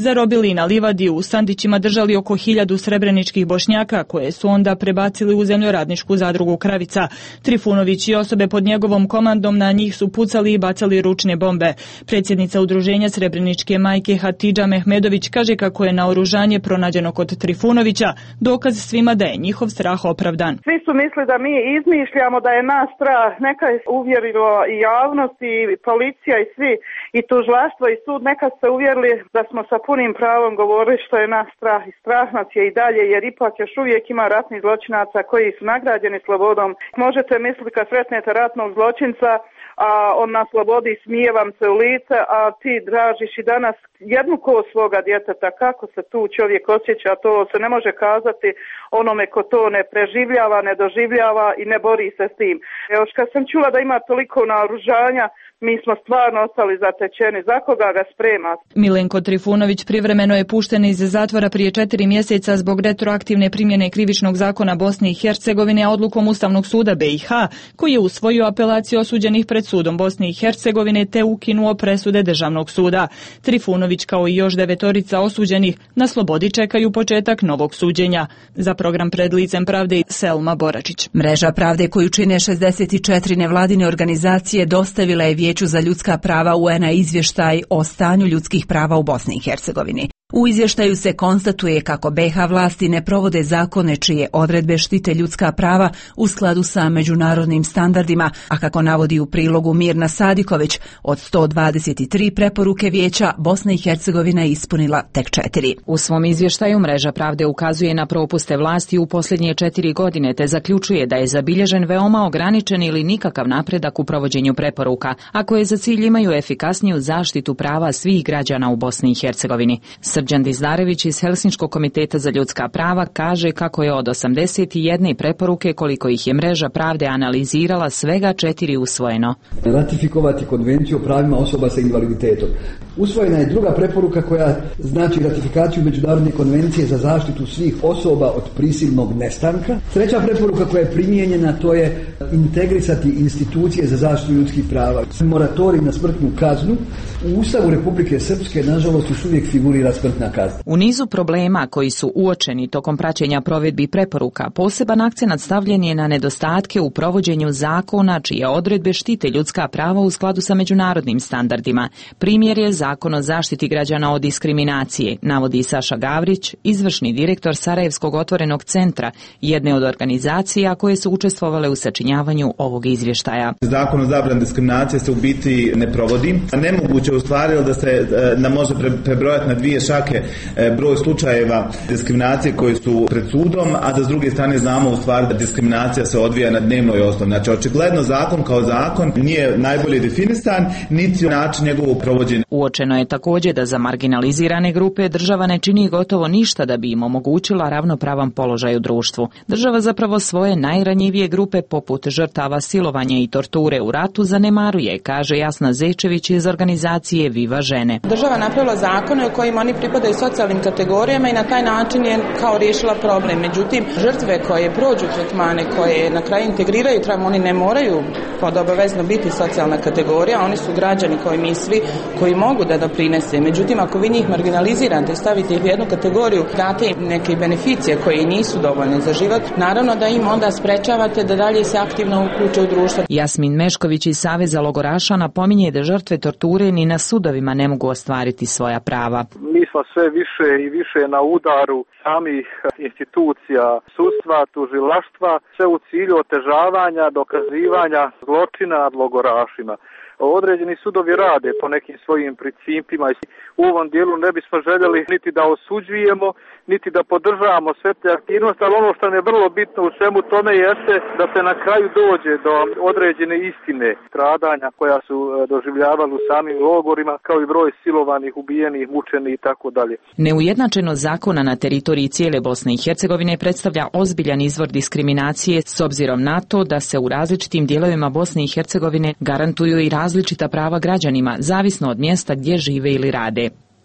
zarobili na livadi, u sandićima držali oko hiljadu srebreničkih Bošnjaka, koje su onda prebacili u zemljoradničku zadrugu Kravica. Trifunović i osobe pod njegovom komandom na njih su pucali i bacali ručne bombe. Predsjednica udruženja Srebreničke majke Hatidža Mehmedović kaže kako je naoružanje pronađeno kod Trifunovića dokaz svima da je njihov strah opravdan. Svi su mislili da mi izmišljamo da je nas strah, neka je uvjerilo i javnost i policija i svi i tužilaštvo i sud, neka se uvjerili da smo sa punim pravom govorili što je nas strah i strah nas je i dalje, jer ipak još uvijek ima ratnih zločinaca koji su nagrađeni slobodom. Možete misliti kad sretnete ratnog zločinca, a on na slobodi, smije vam se u lice, a ti tražiš i danas jednu kost svoga djeteta, kako se tu čovjek osjeća, to se ne može kazati onome ko to ne preživljava, ne doživljava i ne bori se s tim. Još kad sam čula da ima toliko naoružanja, mi smo stvarno ostali zatečeni. Za koga ga sprema? Milenko Trifunović privremeno je pušten iz zatvora prije četiri mjeseca zbog retroaktivne primjene krivičnog zakona Bosne i Hercegovine odlukom Ustavnog suda B i H, koji je usvojio apelaciju osuđenih pred sudom Bosne i Hercegovine te ukinuo presude državnog suda. Trifunović kao i još devetorica osuđenih na slobodi čekaju početak novog suđenja. Za program Pred licem pravde Selma Boračić. Mreža pravde koju čine šezdeset četiri nevladine organizacije dostavila je Vijeću za ljudska prava U N-a izvještaj o stanju ljudskih prava u Bosni i Hercegovini. U izvještaju se konstatuje kako B i H vlasti ne provode zakone čije odredbe štite ljudska prava u skladu sa međunarodnim standardima, a kako navodi u prilogu Mirna Sadiković, od sto dvadeset tri preporuke Vijeća Bosna i Hercegovina je ispunila tek četiri. U svom izvještaju Mreža pravde ukazuje na propuste vlasti u posljednje četiri godine te zaključuje da je zabilježen veoma ograničen ili nikakav napredak u provođenju preporuka, a koje za cilj imaju efikasniju zaštitu prava svih građana u Bosni i Hercegovini. Srđan Dizdarević iz Helsinškog komiteta za ljudska prava kaže kako je od osamdeset jedne preporuke koliko ih je Mreža pravde analizirala svega četiri usvojeno. Ratifikovati konvenciju o pravima osoba sa invaliditetom. Usvojena je druga preporuka koja znači ratifikaciju Međunarodne konvencije za zaštitu svih osoba od prisilnog nestanka. Treća preporuka koja je primijenjena to je integrisati institucije za zaštitu ljudskih prava. Moratorij na smrtnu kaznu. U Ustavu Republike Srpske nažalost još uvijek figurira smrtna kazna. U nizu problema koji su uočeni tokom praćenja provedbi preporuka, poseban akcenat stavljen je na nedostatke u provođenju zakona čije odredbe štite ljudska prava u skladu sa međunarodnim standardima. Primjer je Zakon o zaštiti građana od diskriminacije, navodi Saša Gavrić, izvršni direktor Sarajevskog otvorenog centra, jedne od organizacija koje su učestvovale u sačinjavanju ovog izvještaja. Zakon o zabrani diskriminacije se u biti ne provodi. Nemoguće u stvari da se da može prebrojati na dvije šake broj slučajeva diskriminacije koji su pred sudom, a da s druge strane znamo u stvari da diskriminacija se odvija na dnevnoj osnovi. Znači očigledno zakon kao zakon nije najbolje definisan, niti način njegovog provođenja. Uočeno je također da za marginalizirane grupe država ne čini gotovo ništa da bi im omogućila ravnopravan položaj u društvu. Država zapravo svoje najranjivije grupe poput žrtava silovanja i torture u ratu zanemaruje, kaže Jasna Zečević iz organizacije Viva žene. Država napravila zakone u kojima oni pripadaju socijalnim kategorijama i na taj način je kao riješila problem. Međutim, žrtve koje prođu tretmane, koje na kraju integriraju travmu, oni ne moraju pod obavezno biti socijalna kategorija, oni su građani koji mi svi koji mogu da doprinese. Međutim, ako vi njih marginalizirate i stavite ih u jednu kategoriju, date im neke beneficije koje nisu dovoljne za život, naravno da im onda sprečavate da dalje se aktivno uključe u društvo. Jasmin Mešković iz Saveza logoraša napominje da žrtve torture ni na sudovima ne mogu ostvariti svoja prava. Mi smo sve više i više na udaru samih institucija, sudstva, tužilaštva, sve u cilju otežavanja, dokazivanja zločina nad logorašima. Određeni sudovi rade po nekim svojim principima i u ovom dijelu ne bismo željeli niti da osuđujemo, niti da podržavamo sve te aktivnosti, ali ono što nam je vrlo bitno u svemu tome jeste da se na kraju dođe do određene istine stradanja koja su doživljavali u samim logorima, kao i broj silovanih, ubijenih, mučenih i tako dalje. Neujednačenost zakona na teritoriji cijele Bosne i Hercegovine predstavlja ozbiljan izvor diskriminacije s obzirom na to da se u različitim dijelovima Bosne i Hercegovine garantuju i različita prava građanima, zavisno od mjesta gdje žive ili rade.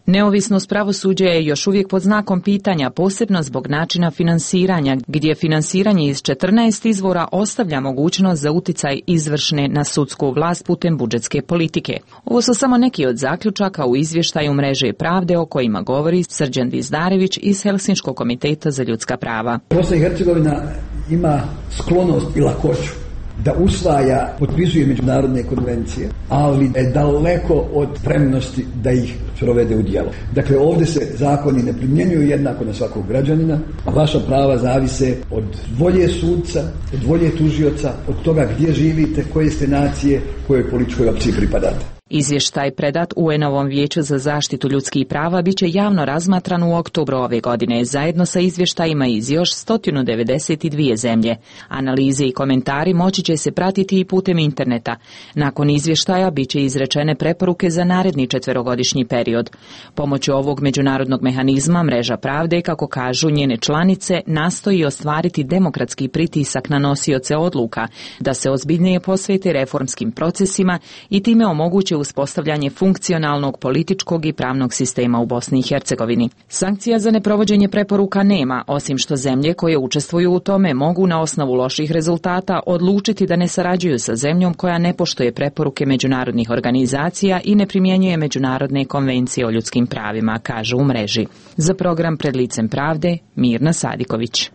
Neovisnost pravosuđa je još uvijek pod znakom pitanja, posebno zbog načina finansiranja, gdje finansiranje iz četrnaest izvora ostavlja mogućnost za uticaj izvršne na sudsku vlast putem budžetske politike. Ovo su samo neki od zaključaka u izvještaju Mreže pravde o kojima govori Srđan Vizdarević iz Helsinškog komiteta za ljudska prava. Bosna i Hercegovina ima sklonost i lakoću da usvaja, potpisuje međunarodne konvencije, ali je daleko od spremnosti da ih provede u djelo. Dakle, ovdje se zakoni ne primjenjuju jednako na svakog građanina, a vaša prava zavise od volje sudca, od volje tužioca, od toga gdje živite, koje ste nacije, kojoj političkoj opciji pripadate. Izvještaj predat U N-ovom vijeću za zaštitu ljudskih prava bit će javno razmatran u oktobru ove godine, zajedno sa izvještajima iz još sto devedeset dvije zemlje. Analize i komentari moći će se pratiti i putem interneta. Nakon izvještaja bit će izrečene preporuke za naredni četverogodišnji period. Pomoću ovog međunarodnog mehanizma Mreža pravde, kako kažu njene članice, nastoji ostvariti demokratski pritisak na nosioce odluka, da se ozbiljnije posvete reformskim procesima i time omoguće uspostavljanje funkcionalnog političkog i pravnog sistema u Bosni i Hercegovini. Sankcija za neprovođenje preporuka nema, osim što zemlje koje učestvuju u tome mogu na osnovu loših rezultata odlučiti da ne sarađuju sa zemljom koja ne poštuje preporuke međunarodnih organizacija i ne primjenjuje međunarodne konvencije o ljudskim pravima, kažu u mreži. Za program Pred licem pravde, Mirna Sadiković.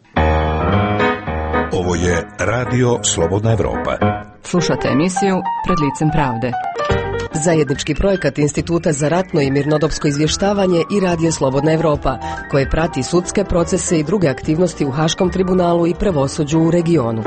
Ovo je Radio Slobodna Evropa. Slušate emisiju Pred licem pravde. Zajednički projekat Instituta za ratno i mirnodopsko izvještavanje i Radio Slobodna Evropa, koje prati sudske procese i druge aktivnosti u Haškom tribunalu i pravosuđu u regionu.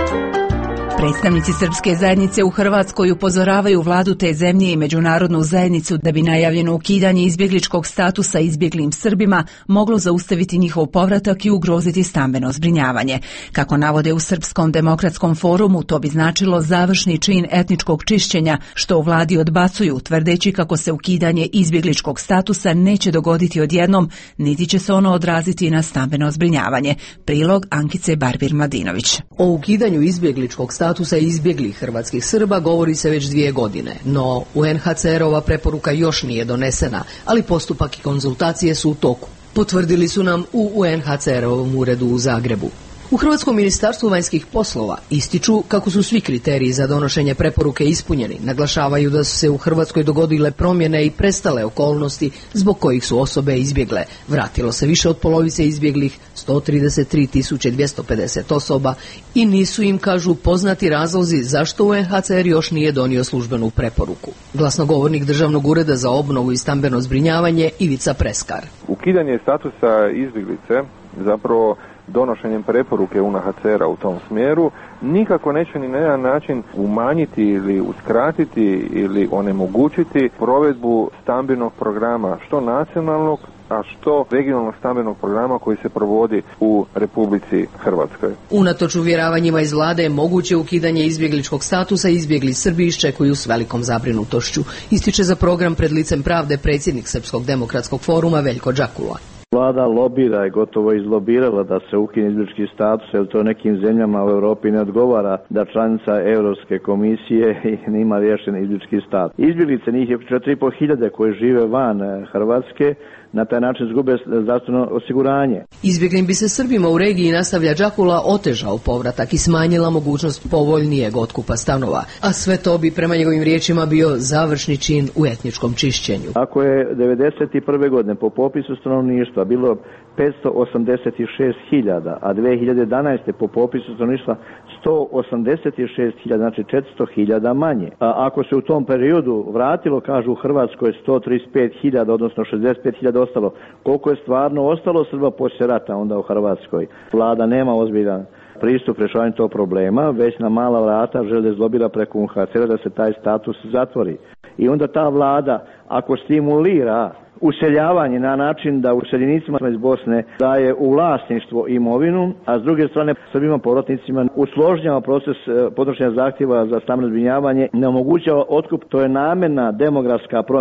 Predstavnici srpske zajednice u Hrvatskoj upozoravaju vladu te zemlje i međunarodnu zajednicu da bi najavljeno ukidanje izbjegličkog statusa izbjeglim Srbima moglo zaustaviti njihov povratak i ugroziti stambeno zbrinjavanje. Kako navode u Srpskom demokratskom forumu, to bi značilo završni čin etničkog čišćenja, što u vladi odbacuju, tvrdeći kako se ukidanje izbjegličkog statusa neće dogoditi odjednom, niti će se ono odraziti na stambeno zbrinjavanje. Prilog Ankice Barbir-Madinović. O ukidanju izbjegličkog statusa izbjeglih hrvatskih Srba govori se već dvije godine, no U N H C R-ova preporuka još nije donesena, ali postupak i konzultacije su u toku. Potvrdili su nam u U N H C R-ovom uredu u Zagrebu. U Hrvatskom ministarstvu vanjskih poslova ističu kako su svi kriteriji za donošenje preporuke ispunjeni. Naglašavaju da su se u Hrvatskoj dogodile promjene i prestale okolnosti zbog kojih su osobe izbjegle. Vratilo se više od polovice izbjeglih, sto trideset tri tisuće dvjesto pedeset osoba, i nisu im, kažu, poznati razlozi zašto U N H C R još nije donio službenu preporuku. Glasnogovornik Državnog ureda za obnovu i stambeno zbrinjavanje Ivica Preskar. Ukidanje statusa izbjeglice, zapravo donošenjem preporuke U N H C R-a u tom smjeru, nikako neće ni na jedan način umanjiti ili uskratiti ili onemogućiti provedbu stambenog programa, što nacionalnog, a što regionalnog stambenog programa koji se provodi u Republici Hrvatskoj. Unatoč uvjeravanjima iz vlade, moguće ukidanje izbjegličkog statusa izbjegli Srbi iščekuju s velikom zabrinutošću, ističe za program Pred licem pravde predsjednik Srpskog demokratskog foruma Veljko Đakula. Vlada lobira i gotovo izlobirala da se ukine izbjeglički status, jer to nekim zemljama u Europi ne odgovara da članica Europske komisije ima riješen izbjeglički status. Izbjeglice, njih je četiri i pol hiljade koji žive van Hrvatske, na taj način izgube zdravstveno osiguranje. Izbjeglim bi se Srbima u regiji, nastavlja Đakula, otežao povratak i smanjila mogućnost povoljnijeg otkupa stanova, a sve to bi prema njegovim riječima bio završni čin u etničkom čišćenju. Ako je devedeset prve godine po popisu stanovništva bilo petsto osamdeset šest hiljada, a dvije hiljade jedanaeste po popisu stanovništva sto osamdeset šest hiljada, znači četiristo hiljada manje. A ako se u tom periodu vratilo, kažu u Hrvatskoj sto trideset pet hiljada, odnosno šezdeset pet hiljada ostalo, koliko je stvarno ostalo Srba poslije rata onda u Hrvatskoj? Vlada nema ozbiljan pristup rješavanju tog problema, već na mala vrata žele zlobira preko U N H C R da se taj status zatvori. I onda ta vlada, ako stimulira useljavanje na način da useljenicima iz Bosne daje u vlasništvo imovinu, a s druge strane Srbima povratnicima usložnjava proces podnošenja zahtjeva za stambeno zbrinjavanje, ne omogućava otkup, to je namjerna demografska promjena.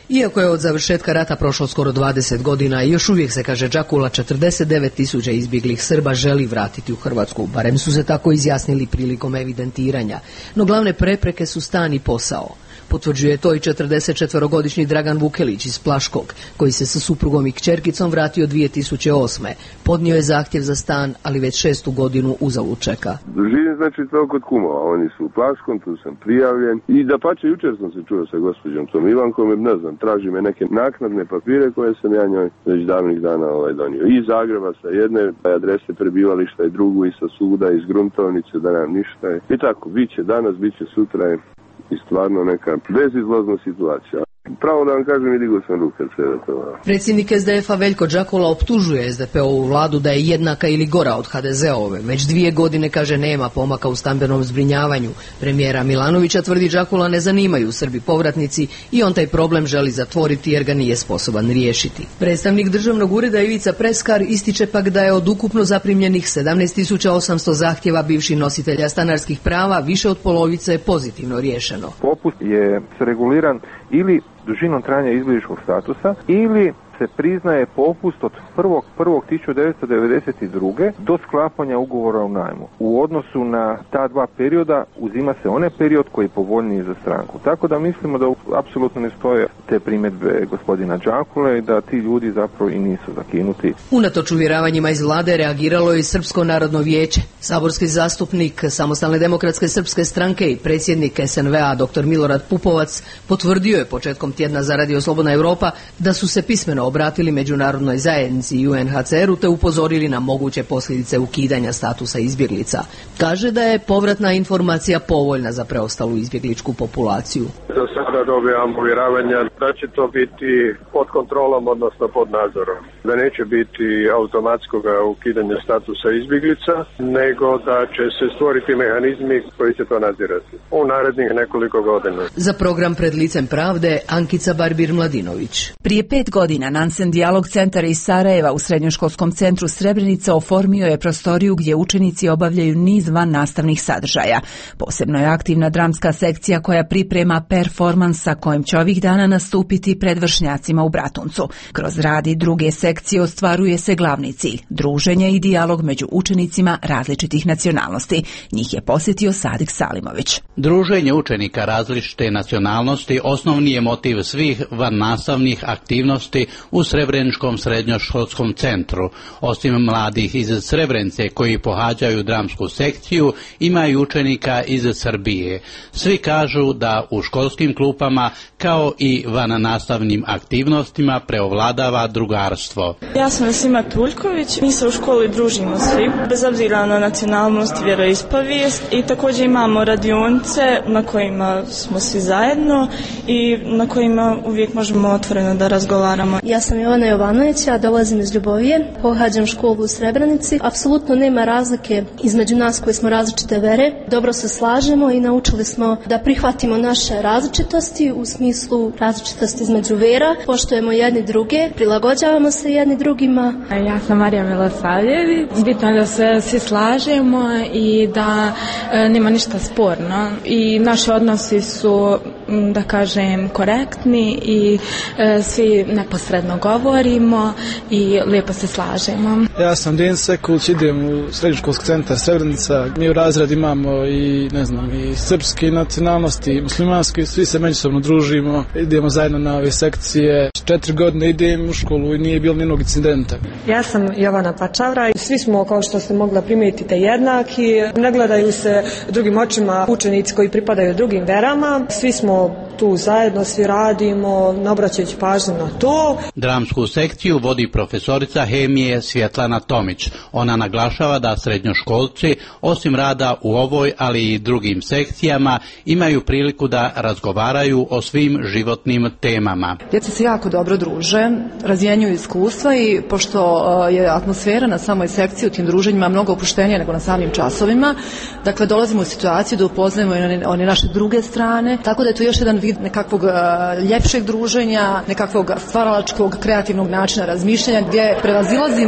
Iako je od završetka rata prošlo skoro dvadeset godina, još uvijek se, kaže Džakula, četrdeset devet tisuća izbjeglih Srba želi vratiti u Hrvatsku. Barem su se tako izjasnili prilikom evidentiranja. No glavne prepreke su stan i posao. Potvrđuje to i četrdesetčetvorogodišnji Dragan Vukelić iz Plaškog, koji se sa suprugom i kćerkicom vratio dvije tisuće osme. Podnio je zahtjev za stan, ali već šestu godinu uzalud čeka. Živim znači to kod kumova, oni su u Plaškom, tu sam prijavljen i da pače jučer sam se čuo sa gospođom tom Ivankom, jer ne znam, traži me neke naknadne papire koje sam ja njoj već davnih dana ovaj donio. I Zagreba sa jedne adrese prebivališta i drugu i sa suda, iz gruntovnice, da nemam ništa. I tako, bit će danas, bit će sutra i stvarno neka bezizlazna situacija. Pravo da vam kažem, i digao sam ruke sve to. Predsjednik es de efa Veljko Džakula optužuje es de pe ovu vladu da je jednaka ili gora od ha de ze ove. Već dvije godine, kaže, nema pomaka u stambenom zbrinjavanju. Premijera Milanovića, tvrdi Džakula, ne zanimaju Srbi povratnici i on taj problem želi zatvoriti jer ga nije sposoban riješiti. Predstavnik državnog ureda Ivica Preskar ističe pak da je od ukupno zaprimljenih sedamnaest tisuća osamsto zahtjeva bivših nositelja stanarskih prava više od polovice pozitivno riješeno. Popust je reguliran ili dužinom trajanja izbjegličkog statusa ili se priznaje popust od prvog prvog tisuću devetsto devedeset druge do sklapanja ugovora o najmu. U odnosu na ta dva perioda uzima se onaj period koji je povoljniji za stranku. Tako da mislimo da apsolutno ne stoje te primjedbe gospodina Džakule i da ti ljudi zapravo i nisu zakinuti. Unatoč uvjeravanjima iz vlade reagiralo je i Srpsko narodno vijeće. Saborski zastupnik Samostalne demokratske srpske stranke i predsjednik es en ve a doktor Milorad Pupovac potvrdio je početkom tjedna za Radio Slobodna Evropa da su se pismeno obratili međunarodnoj zajednici i u en ha ce er u te upozorili na moguće posljedice ukidanja statusa izbjeglica. Kaže da je povratna informacija povoljna za preostalu izbjegličku populaciju. Do sada dobijam uvjeravanja da će to biti pod kontrolom, odnosno pod nadzorom. Da neće biti automatskog ukidanja statusa izbjeglica, nego da će se stvoriti mehanizmi koji će to nadzirati u narednih nekoliko godina. Za program Pred licem pravde, Ankica Barbir-Mladinović. Prije pet godina Nansen Dijalog centar iz Sarajeva u Srednjoškolskom centru Srebrenica oformio je prostoriju gdje učenici obavljaju niz van nastavnih sadržaja. Posebno je aktivna dramska sekcija koja priprema performans sa kojim će ovih dana nastupiti pred vršnjacima u Bratuncu. Kroz rad i druge sekcije ostvaruje se glavni cilj, druženje i dijalog među učenicima različitih nacionalnosti. Njih je posjetio Sadik Salimović. Druženje učenika različite nacionalnosti osnovni je motiv svih van nastavnih aktivnosti u Srebreničkom srednjoškolskom centru. Osim mladih iz Srebrenice koji pohađaju dramsku sekciju, ima i učenika iz Srbije. Svi kažu da u školskim klupama kao i van nastavnim aktivnostima preovladava drugarstvo. Ja sam Sima Tuljković, mi se u školi družimo svi, bez obzira na nacionalnost, vjeroispovijest, i također imamo radionice na kojima smo svi zajedno i na kojima uvijek možemo otvoreno da razgovaramo. Ja sam Jovana Jovanović, ja dolazim iz Ljubovije, pohađam školu u Srebrenici. Apsolutno nema razlike između nas koji smo različite vere. Dobro se slažemo i naučili smo da prihvatimo naše različitosti u smislu različitosti između vera, poštujemo jedni druge, prilagođavamo se jedni drugima. Ja sam Marija Milosavljević. Bitno je da se svi slažemo i da e, nema ništa sporno. I naši odnosi su, da kažem, korektni i e, svi neposredno govorimo i lijepo se slažemo. Ja sam Dejan Sekulić, idem u Srednjoškolski centar Srebrenica. Mi u razred imamo i, ne znam, i srpske nacionalnosti, i muslimanske, svi se međusobno družimo, idemo zajedno na ove sekcije. Četiri godine idem u školu i nije bilo nijednog incidenta. Ja sam Jovana Pačavra. Svi smo, kao što ste mogla primijetiti, jednaki. Ne gledaju se drugim očima učenici koji pripadaju drugim verama. Svi smo tu zajedno, svi radimo, ne obraćajući pažnju na to. Dramsku sekciju vodi profesorica hemije Svjetlana Tomić. Ona naglašava da srednjoškolci, osim rada u ovoj, ali i drugim sekcijama, imaju priliku da razgovaraju o svim životnim temama. Djeca se jako dobro druže, razmjenjuju iskustva i pošto je atmosfera na samoj sekciji u tim druženjima mnogo opuštenija nego na samim časovima, dakle dolazimo u situaciju da upoznajemo i one, one naše druge strane, tako da je to još jedan vid nekakvog uh, ljepšeg druženja, nekakvog stvaralačkog, kreativnog načina razmišljanja gdje prevazilazimo naš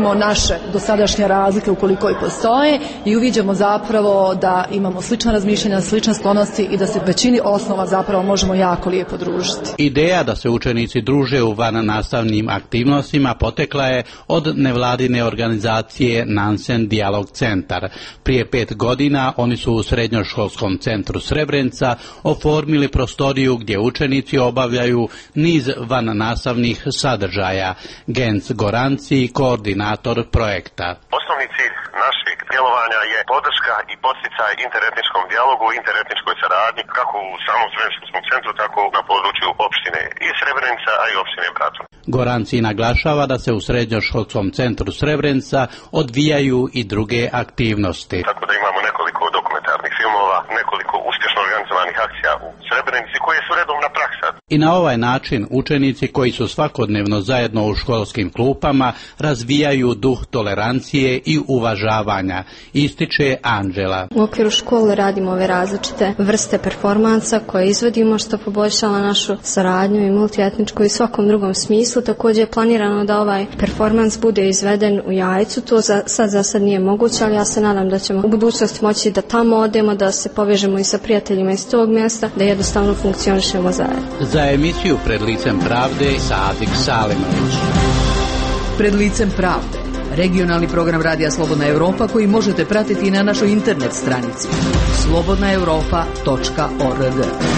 naše dosadašnje razlike ukoliko i postoje i uviđamo zapravo da imamo slična razmišljanja, slične sklonosti i da se većini osnova zapravo možemo jako lijepo družiti. Ideja da se učenici druže u vannastavnim aktivnostima potekla je od nevladine organizacije Nansen Dialog Centar. Prije pet godina oni su u srednjoškolskom centru Srebrenica oformili prostoriju gdje učenici obavljaju niz vannastavnih sadržaja. Genc Goranci, koordinator projekta. Osnovni cilj našeg djelovanja je podrška i podsticaj interetničkom dijalogu, interetničkoj saradnji, kako u samom Srednjoškolskom centru, tako na području opštine i Srebrenica, a i opštine Braton. Goranci naglašava da se u Srednjoškolskom centru Srebrenica odvijaju i druge aktivnosti. Tako da imamo nekoliko dokumentarnih filmova, nekoliko uspješno organizovanih akcija u Srebrenici koje su redovna praksa. I na ovaj način učenici koji su svakodnevno zajedno u školskim klupama razvijaju duh tolerancije i uvažavanja, ističe Anđela. U okviru škole radimo ove različite vrste performansa koje izvodimo što poboljšava našu saradnju i multietničku i svakom drugom smislu. Također je planirano da ovaj performans bude izveden u Jajcu. To za, sad za sad nije moguće, ali ja se nadam da ćemo u budućnosti moći da tamo odemo, da se povežemo i sa prijateljima iz tog mjesta, da jednostavno funkcionišemo zajedno. Za emisiju Pred licem pravde Sadik Salimović. Pred licem pravde, regionalni program Radija Slobodna Europa koji možete pratiti i na našoj internet stranici slobodna europa točka org.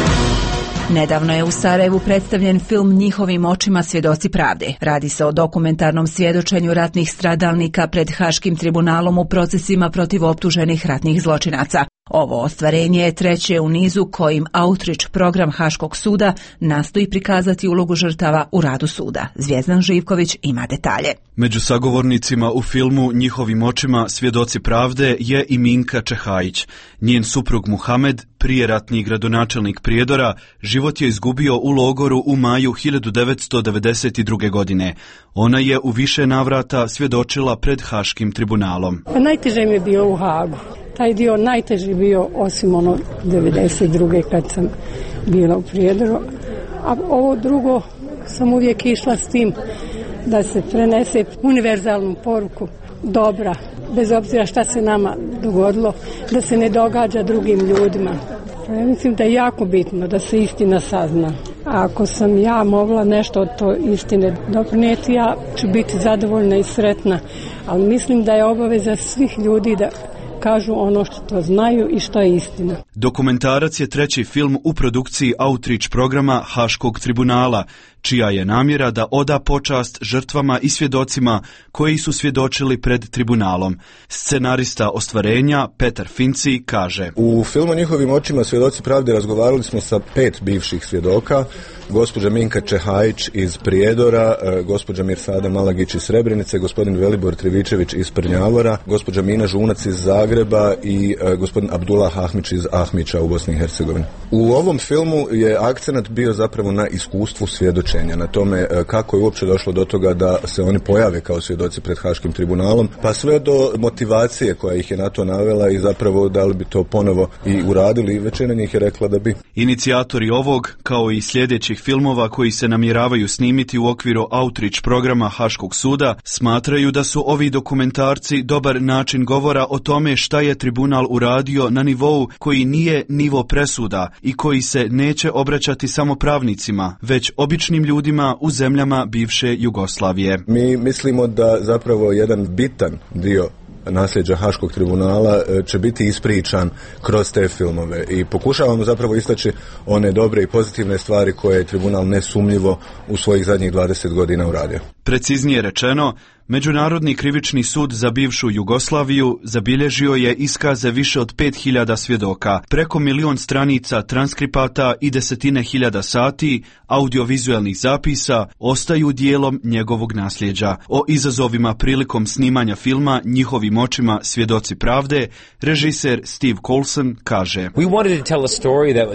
Nedavno je u Sarajevu predstavljen film Njihovim očima svjedoci pravde. Radi se o dokumentarnom svjedočenju ratnih stradalnika pred Haškim tribunalom u procesima protiv optuženih ratnih zločinaca. Ovo ostvarenje je treće u nizu kojim Outreach program Haškog suda nastoji prikazati ulogu žrtava u radu suda. Zvjezdan Živković ima detalje. Među sagovornicima u filmu Njihovim očima svjedoci pravde je i Minka Čehajić. Njen suprug Muhamed, prijeratni gradonačelnik Prijedora, život je izgubio u logoru u maju hiljadu devetsto devedeset druge. godine. Ona je u više navrata svjedočila pred Haškim tribunalom. Pa najteže mi je bio u Hagu. Taj dio najteži bio osim ono devedeset druge kad sam bila u Prijedoru. A ovo drugo sam uvijek išla s tim da se prenese univerzalnu poruku dobra, bez obzira šta se nama dogodilo, da se ne događa drugim ljudima. Ja mislim da je jako bitno da se istina sazna. A ako sam ja mogla nešto od to istine doprinijeti, ja ću biti zadovoljna i sretna. Ali mislim da je obaveza svih ljudi da kažu ono što to znaju i što je istina. Dokumentarac je treći film u produkciji Outreach programa Haškog tribunala, čija je namjera da oda počast žrtvama i svjedocima koji su svjedočili pred tribunalom. Scenarista ostvarenja Petar Finci kaže: U filmu Njihovim očima svjedoci pravde razgovarali smo sa pet bivših svjedoka, gospođa Minka Čehajić iz Prijedora, gospođa Mirsada Malagić iz Srebrenice, gospodin Velibor Trivičević iz Prnjavora, gospođa Mina Žunac iz Zagreba i gospodin Abdullah Ahmić iz Ahmića u Bosni i Hercegovini. U ovom filmu je akcenat bio zapravo na iskustvu svjedočenja, na tome kako je uopće došlo do toga da se oni pojave kao svjedoci pred Haškim tribunalom, pa sve do motivacije koja ih je na to navela i zapravo da li bi to ponovo i uradili, i većina njih je rekla da bi. Inicijatori ovog, kao i sljedećih filmova koji se namjeravaju snimiti u okviru Outreach programa Haškog suda, smatraju da su ovi dokumentarci dobar način govora o tome šta je tribunal uradio na nivou koji nije nivo presuda i koji se neće obraćati samo pravnicima, već običnim ljudima u zemljama bivše Jugoslavije. Mi mislimo da zapravo jedan bitan dio nasljeđa Haškog tribunala će biti ispričan kroz te filmove i pokušavamo zapravo istaći one dobre i pozitivne stvari koje je tribunal nesumnjivo u svojih zadnjih dvadeset godina uradio. Preciznije rečeno, Međunarodni krivični sud za bivšu Jugoslaviju zabilježio je iskaze više od pet hiljada svjedoka, preko milion stranica transkripata i desetine hiljada sati audiovizualnih zapisa ostaju dijelom njegovog nasljeđa. O izazovima prilikom snimanja filma Njihovim očima svjedoci pravde, režiser Steve Coulson kaže: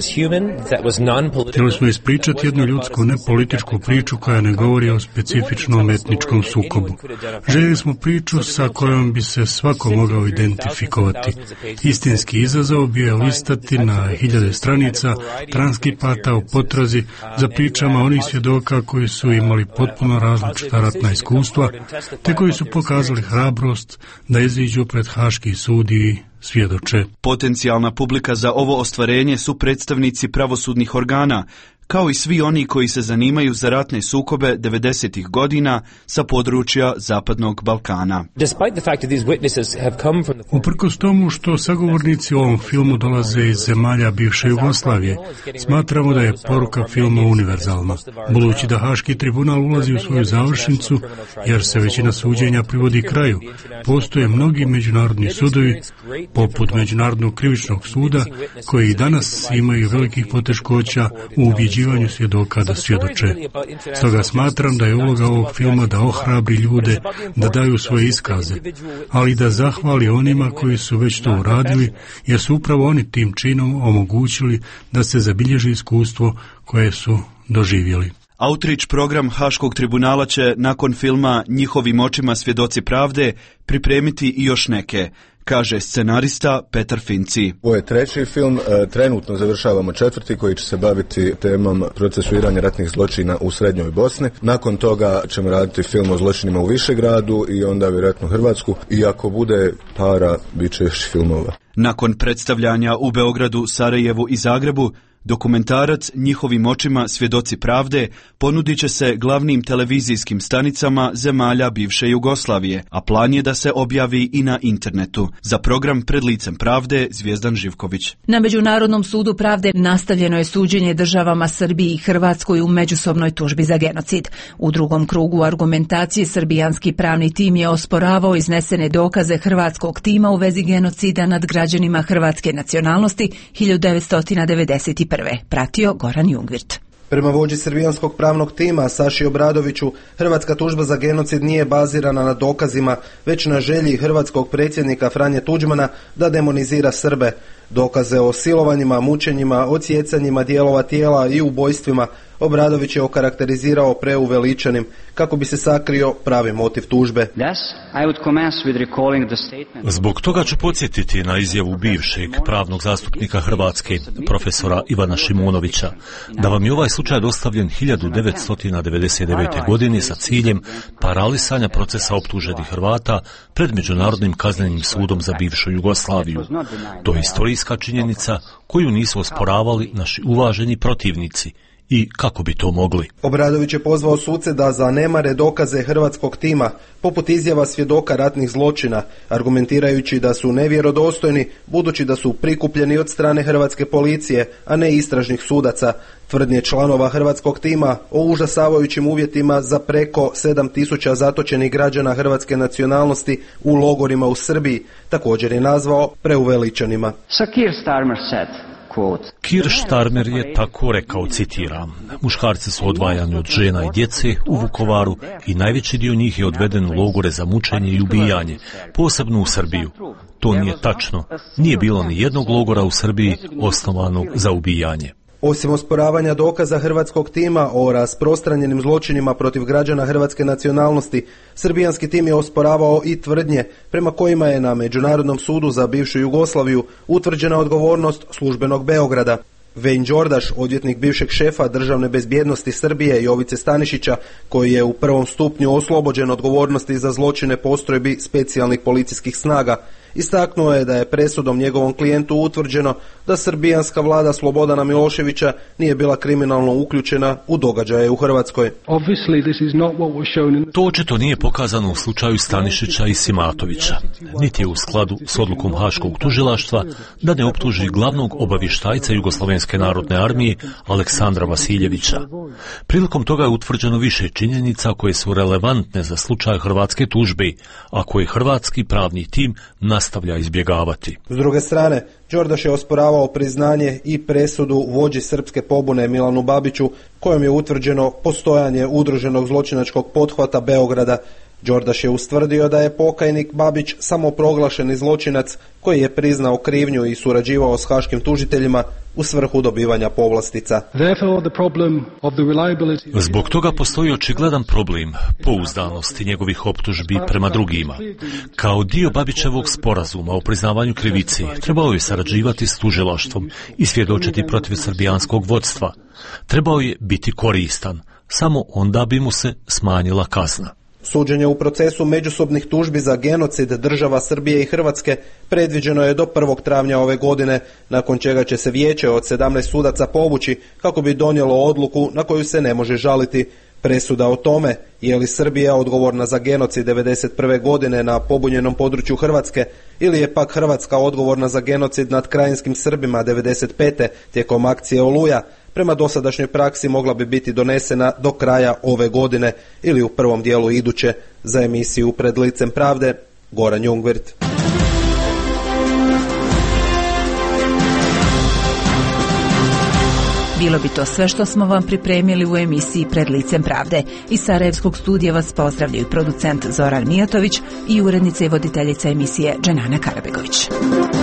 Htjeli smo ispričati jednu ljudsku, nepolitičku priču koja ne govori o specifičnom ovom etničkom sukobu. Željeli smo priču sa kojom bi se svako mogao identifikovati. Istinski izazov bio je listati na hiljade stranica transkripata u potrazi za pričama onih svjedoka koji su imali potpuno različita ratna iskustva, te koji su pokazali hrabrost da iziđu pred Haški sud i svjedoče. Potencijalna publika za ovo ostvarenje su predstavnici pravosudnih organa, kao i svi oni koji se zanimaju za ratne sukobe devedesetih godina sa područja Zapadnog Balkana. Uprkos tomu što sagovornici u ovom filmu dolaze iz zemalja bivše Jugoslavije, smatramo da je poruka filma univerzalna. Budući da Haški tribunal ulazi u svoju završnicu, jer se većina suđenja privodi kraju, postoje mnogi međunarodni sudovi, poput Međunarodnog krivičnog suda, koji i danas imaju velikih poteškoća u ubjeđivanju svjedoka da svjedoče. Stoga smatram da je uloga ovog filma da ohrabri ljude da daju svoje iskaze, ali da zahvali onima koji su već to uradili, jer su upravo oni tim činom omogućili da se zabilježi iskustvo koje su doživjeli. Outreach program Haškog tribunala će nakon filma Njihovim očima svjedoci pravde pripremiti i još neke, kaže scenarista Petar Finci. Ovo je treći film, trenutno završavamo četvrti koji će se baviti temom procesuiranja ratnih zločina u Srednjoj Bosni. Nakon toga ćemo raditi film o zločinima u Višegradu i onda vjerojatno Hrvatsku, i ako bude para, bit će još filmova. Nakon predstavljanja u Beogradu, Sarajevu i Zagrebu, dokumentarac Njihovim očima svjedoci pravde ponudit će se glavnim televizijskim stanicama zemalja bivše Jugoslavije, a plan je da se objavi i na internetu. Za program Pred licem pravde, Zvijezdan Živković. Na Međunarodnom sudu pravde nastavljeno je suđenje državama Srbiji i Hrvatskoj u međusobnoj tužbi za genocid. U drugom krugu argumentacije srbijanski pravni tim je osporavao iznesene dokaze hrvatskog tima u vezi genocida nad građanima hrvatske nacionalnosti hiljadu devetsto devedeset prve. Pratio Goran Jungvirt. Prema vođi srbijanskog pravnog tima Saši Obradoviću, hrvatska tužba za genocid nije bazirana na dokazima, već na želji hrvatskog predsjednika Franje Tuđmana da demonizira Srbe. Dokaze o silovanjima, mučenjima, odsjecanjima dijelova tijela i ubojstvima Obradović je okarakterizirao preuveličanim kako bi se sakrio pravi motiv tužbe. Zbog toga ću podsjetiti na izjavu bivšeg pravnog zastupnika Hrvatske, profesora Ivana Šimunovića, da vam je ovaj slučaj dostavljen hiljadu devetsto devedeset devete. godine sa ciljem paralisanja procesa optuženih Hrvata pred Međunarodnim kaznenim sudom za bivšu Jugoslaviju. To je istorijska činjenica koju nisu osporavali naši uvaženi protivnici. I kako bi to mogli? Obradović je pozvao suce da zanemare dokaze hrvatskog tima, poput izjava svjedoka ratnih zločina, argumentirajući da su nevjerodostojni, budući da su prikupljeni od strane hrvatske policije, a ne istražnih sudaca. Tvrdnje članova hrvatskog tima o užasavajućim uvjetima za preko sedam tisuća zatočenih građana hrvatske nacionalnosti u logorima u Srbiji također je nazvao preuveličanima. Keir Starmer said, Keir Starmer je tako rekao, citiram: muškarci su odvajani od žena i djece u Vukovaru i najveći dio njih je odveden u logore za mučenje i ubijanje, posebno u Srbiju. To nije tačno. Nije bilo ni jednog logora u Srbiji osnovanog za ubijanje. Osim osporavanja dokaza hrvatskog tima o rasprostranjenim zločinima protiv građana hrvatske nacionalnosti, srbijanski tim je osporavao i tvrdnje prema kojima je na Međunarodnom sudu za bivšu Jugoslaviju utvrđena odgovornost službenog Beograda. Vejn Đordaš, odvjetnik bivšeg šefa državne bezbjednosti Srbije Jovice Stanišića, koji je u prvom stupnju oslobođen odgovornosti za zločine postrojbi specijalnih policijskih snaga, istaknuo je da je presudom njegovom klijentu utvrđeno da srbijanska vlada Slobodana Miloševića nije bila kriminalno uključena u događaje u Hrvatskoj. To očito nije pokazano u slučaju Stanišića i Simatovića, niti je u skladu s odlukom Haškog tužilaštva da ne optuži glavnog obavještajca Jugoslovenske narodne armije Aleksandra Vasiljevića. Prilikom toga je utvrđeno više činjenica koje su relevantne za slučaj hrvatske tužbe, a koje hrvatski pravni tim nastavlja izbjegavati. S druge strane, Đordaš je osporavao priznanje i presudu vođi srpske pobune Milanu Babiću, kojom je utvrđeno postojanje udruženog zločinačkog pothvata Beograda. Đordaš je ustvrdio da je pokajnik Babić samoproglašeni zločinac koji je priznao krivnju i surađivao s haškim tužiteljima u svrhu dobivanja povlastica. Zbog toga postoji očigledan problem pouzdanosti njegovih optužbi prema drugima. Kao dio Babićevog sporazuma o priznavanju krivice trebao je sarađivati s tužilaštvom i svjedočiti protiv srbijanskog vodstva. Trebao je biti koristan, samo onda bi mu se smanjila kazna. Suđenje u procesu međusobnih tužbi za genocid država Srbije i Hrvatske predviđeno je do prvog travnja ove godine, nakon čega će se vijeće od sedamnaest sudaca povući kako bi donijelo odluku na koju se ne može žaliti. Presuda o tome je li Srbija odgovorna za genocid devedeset prve godine na pobunjenom području Hrvatske ili je pak Hrvatska odgovorna za genocid nad krajinskim Srbima devedeset pete tijekom akcije Oluja, prema dosadašnjoj praksi mogla bi biti donesena do kraja ove godine ili u prvom dijelu iduće. Za emisiju Pred licem pravde, Goran Jungwirth. Bilo bi to sve što smo vam pripremili u emisiji Pred licem pravde. Iz Sarajevskog studija vas pozdravljaju producent Zoran Mijatović i urednica i voditeljica emisije Dženana Karabegović.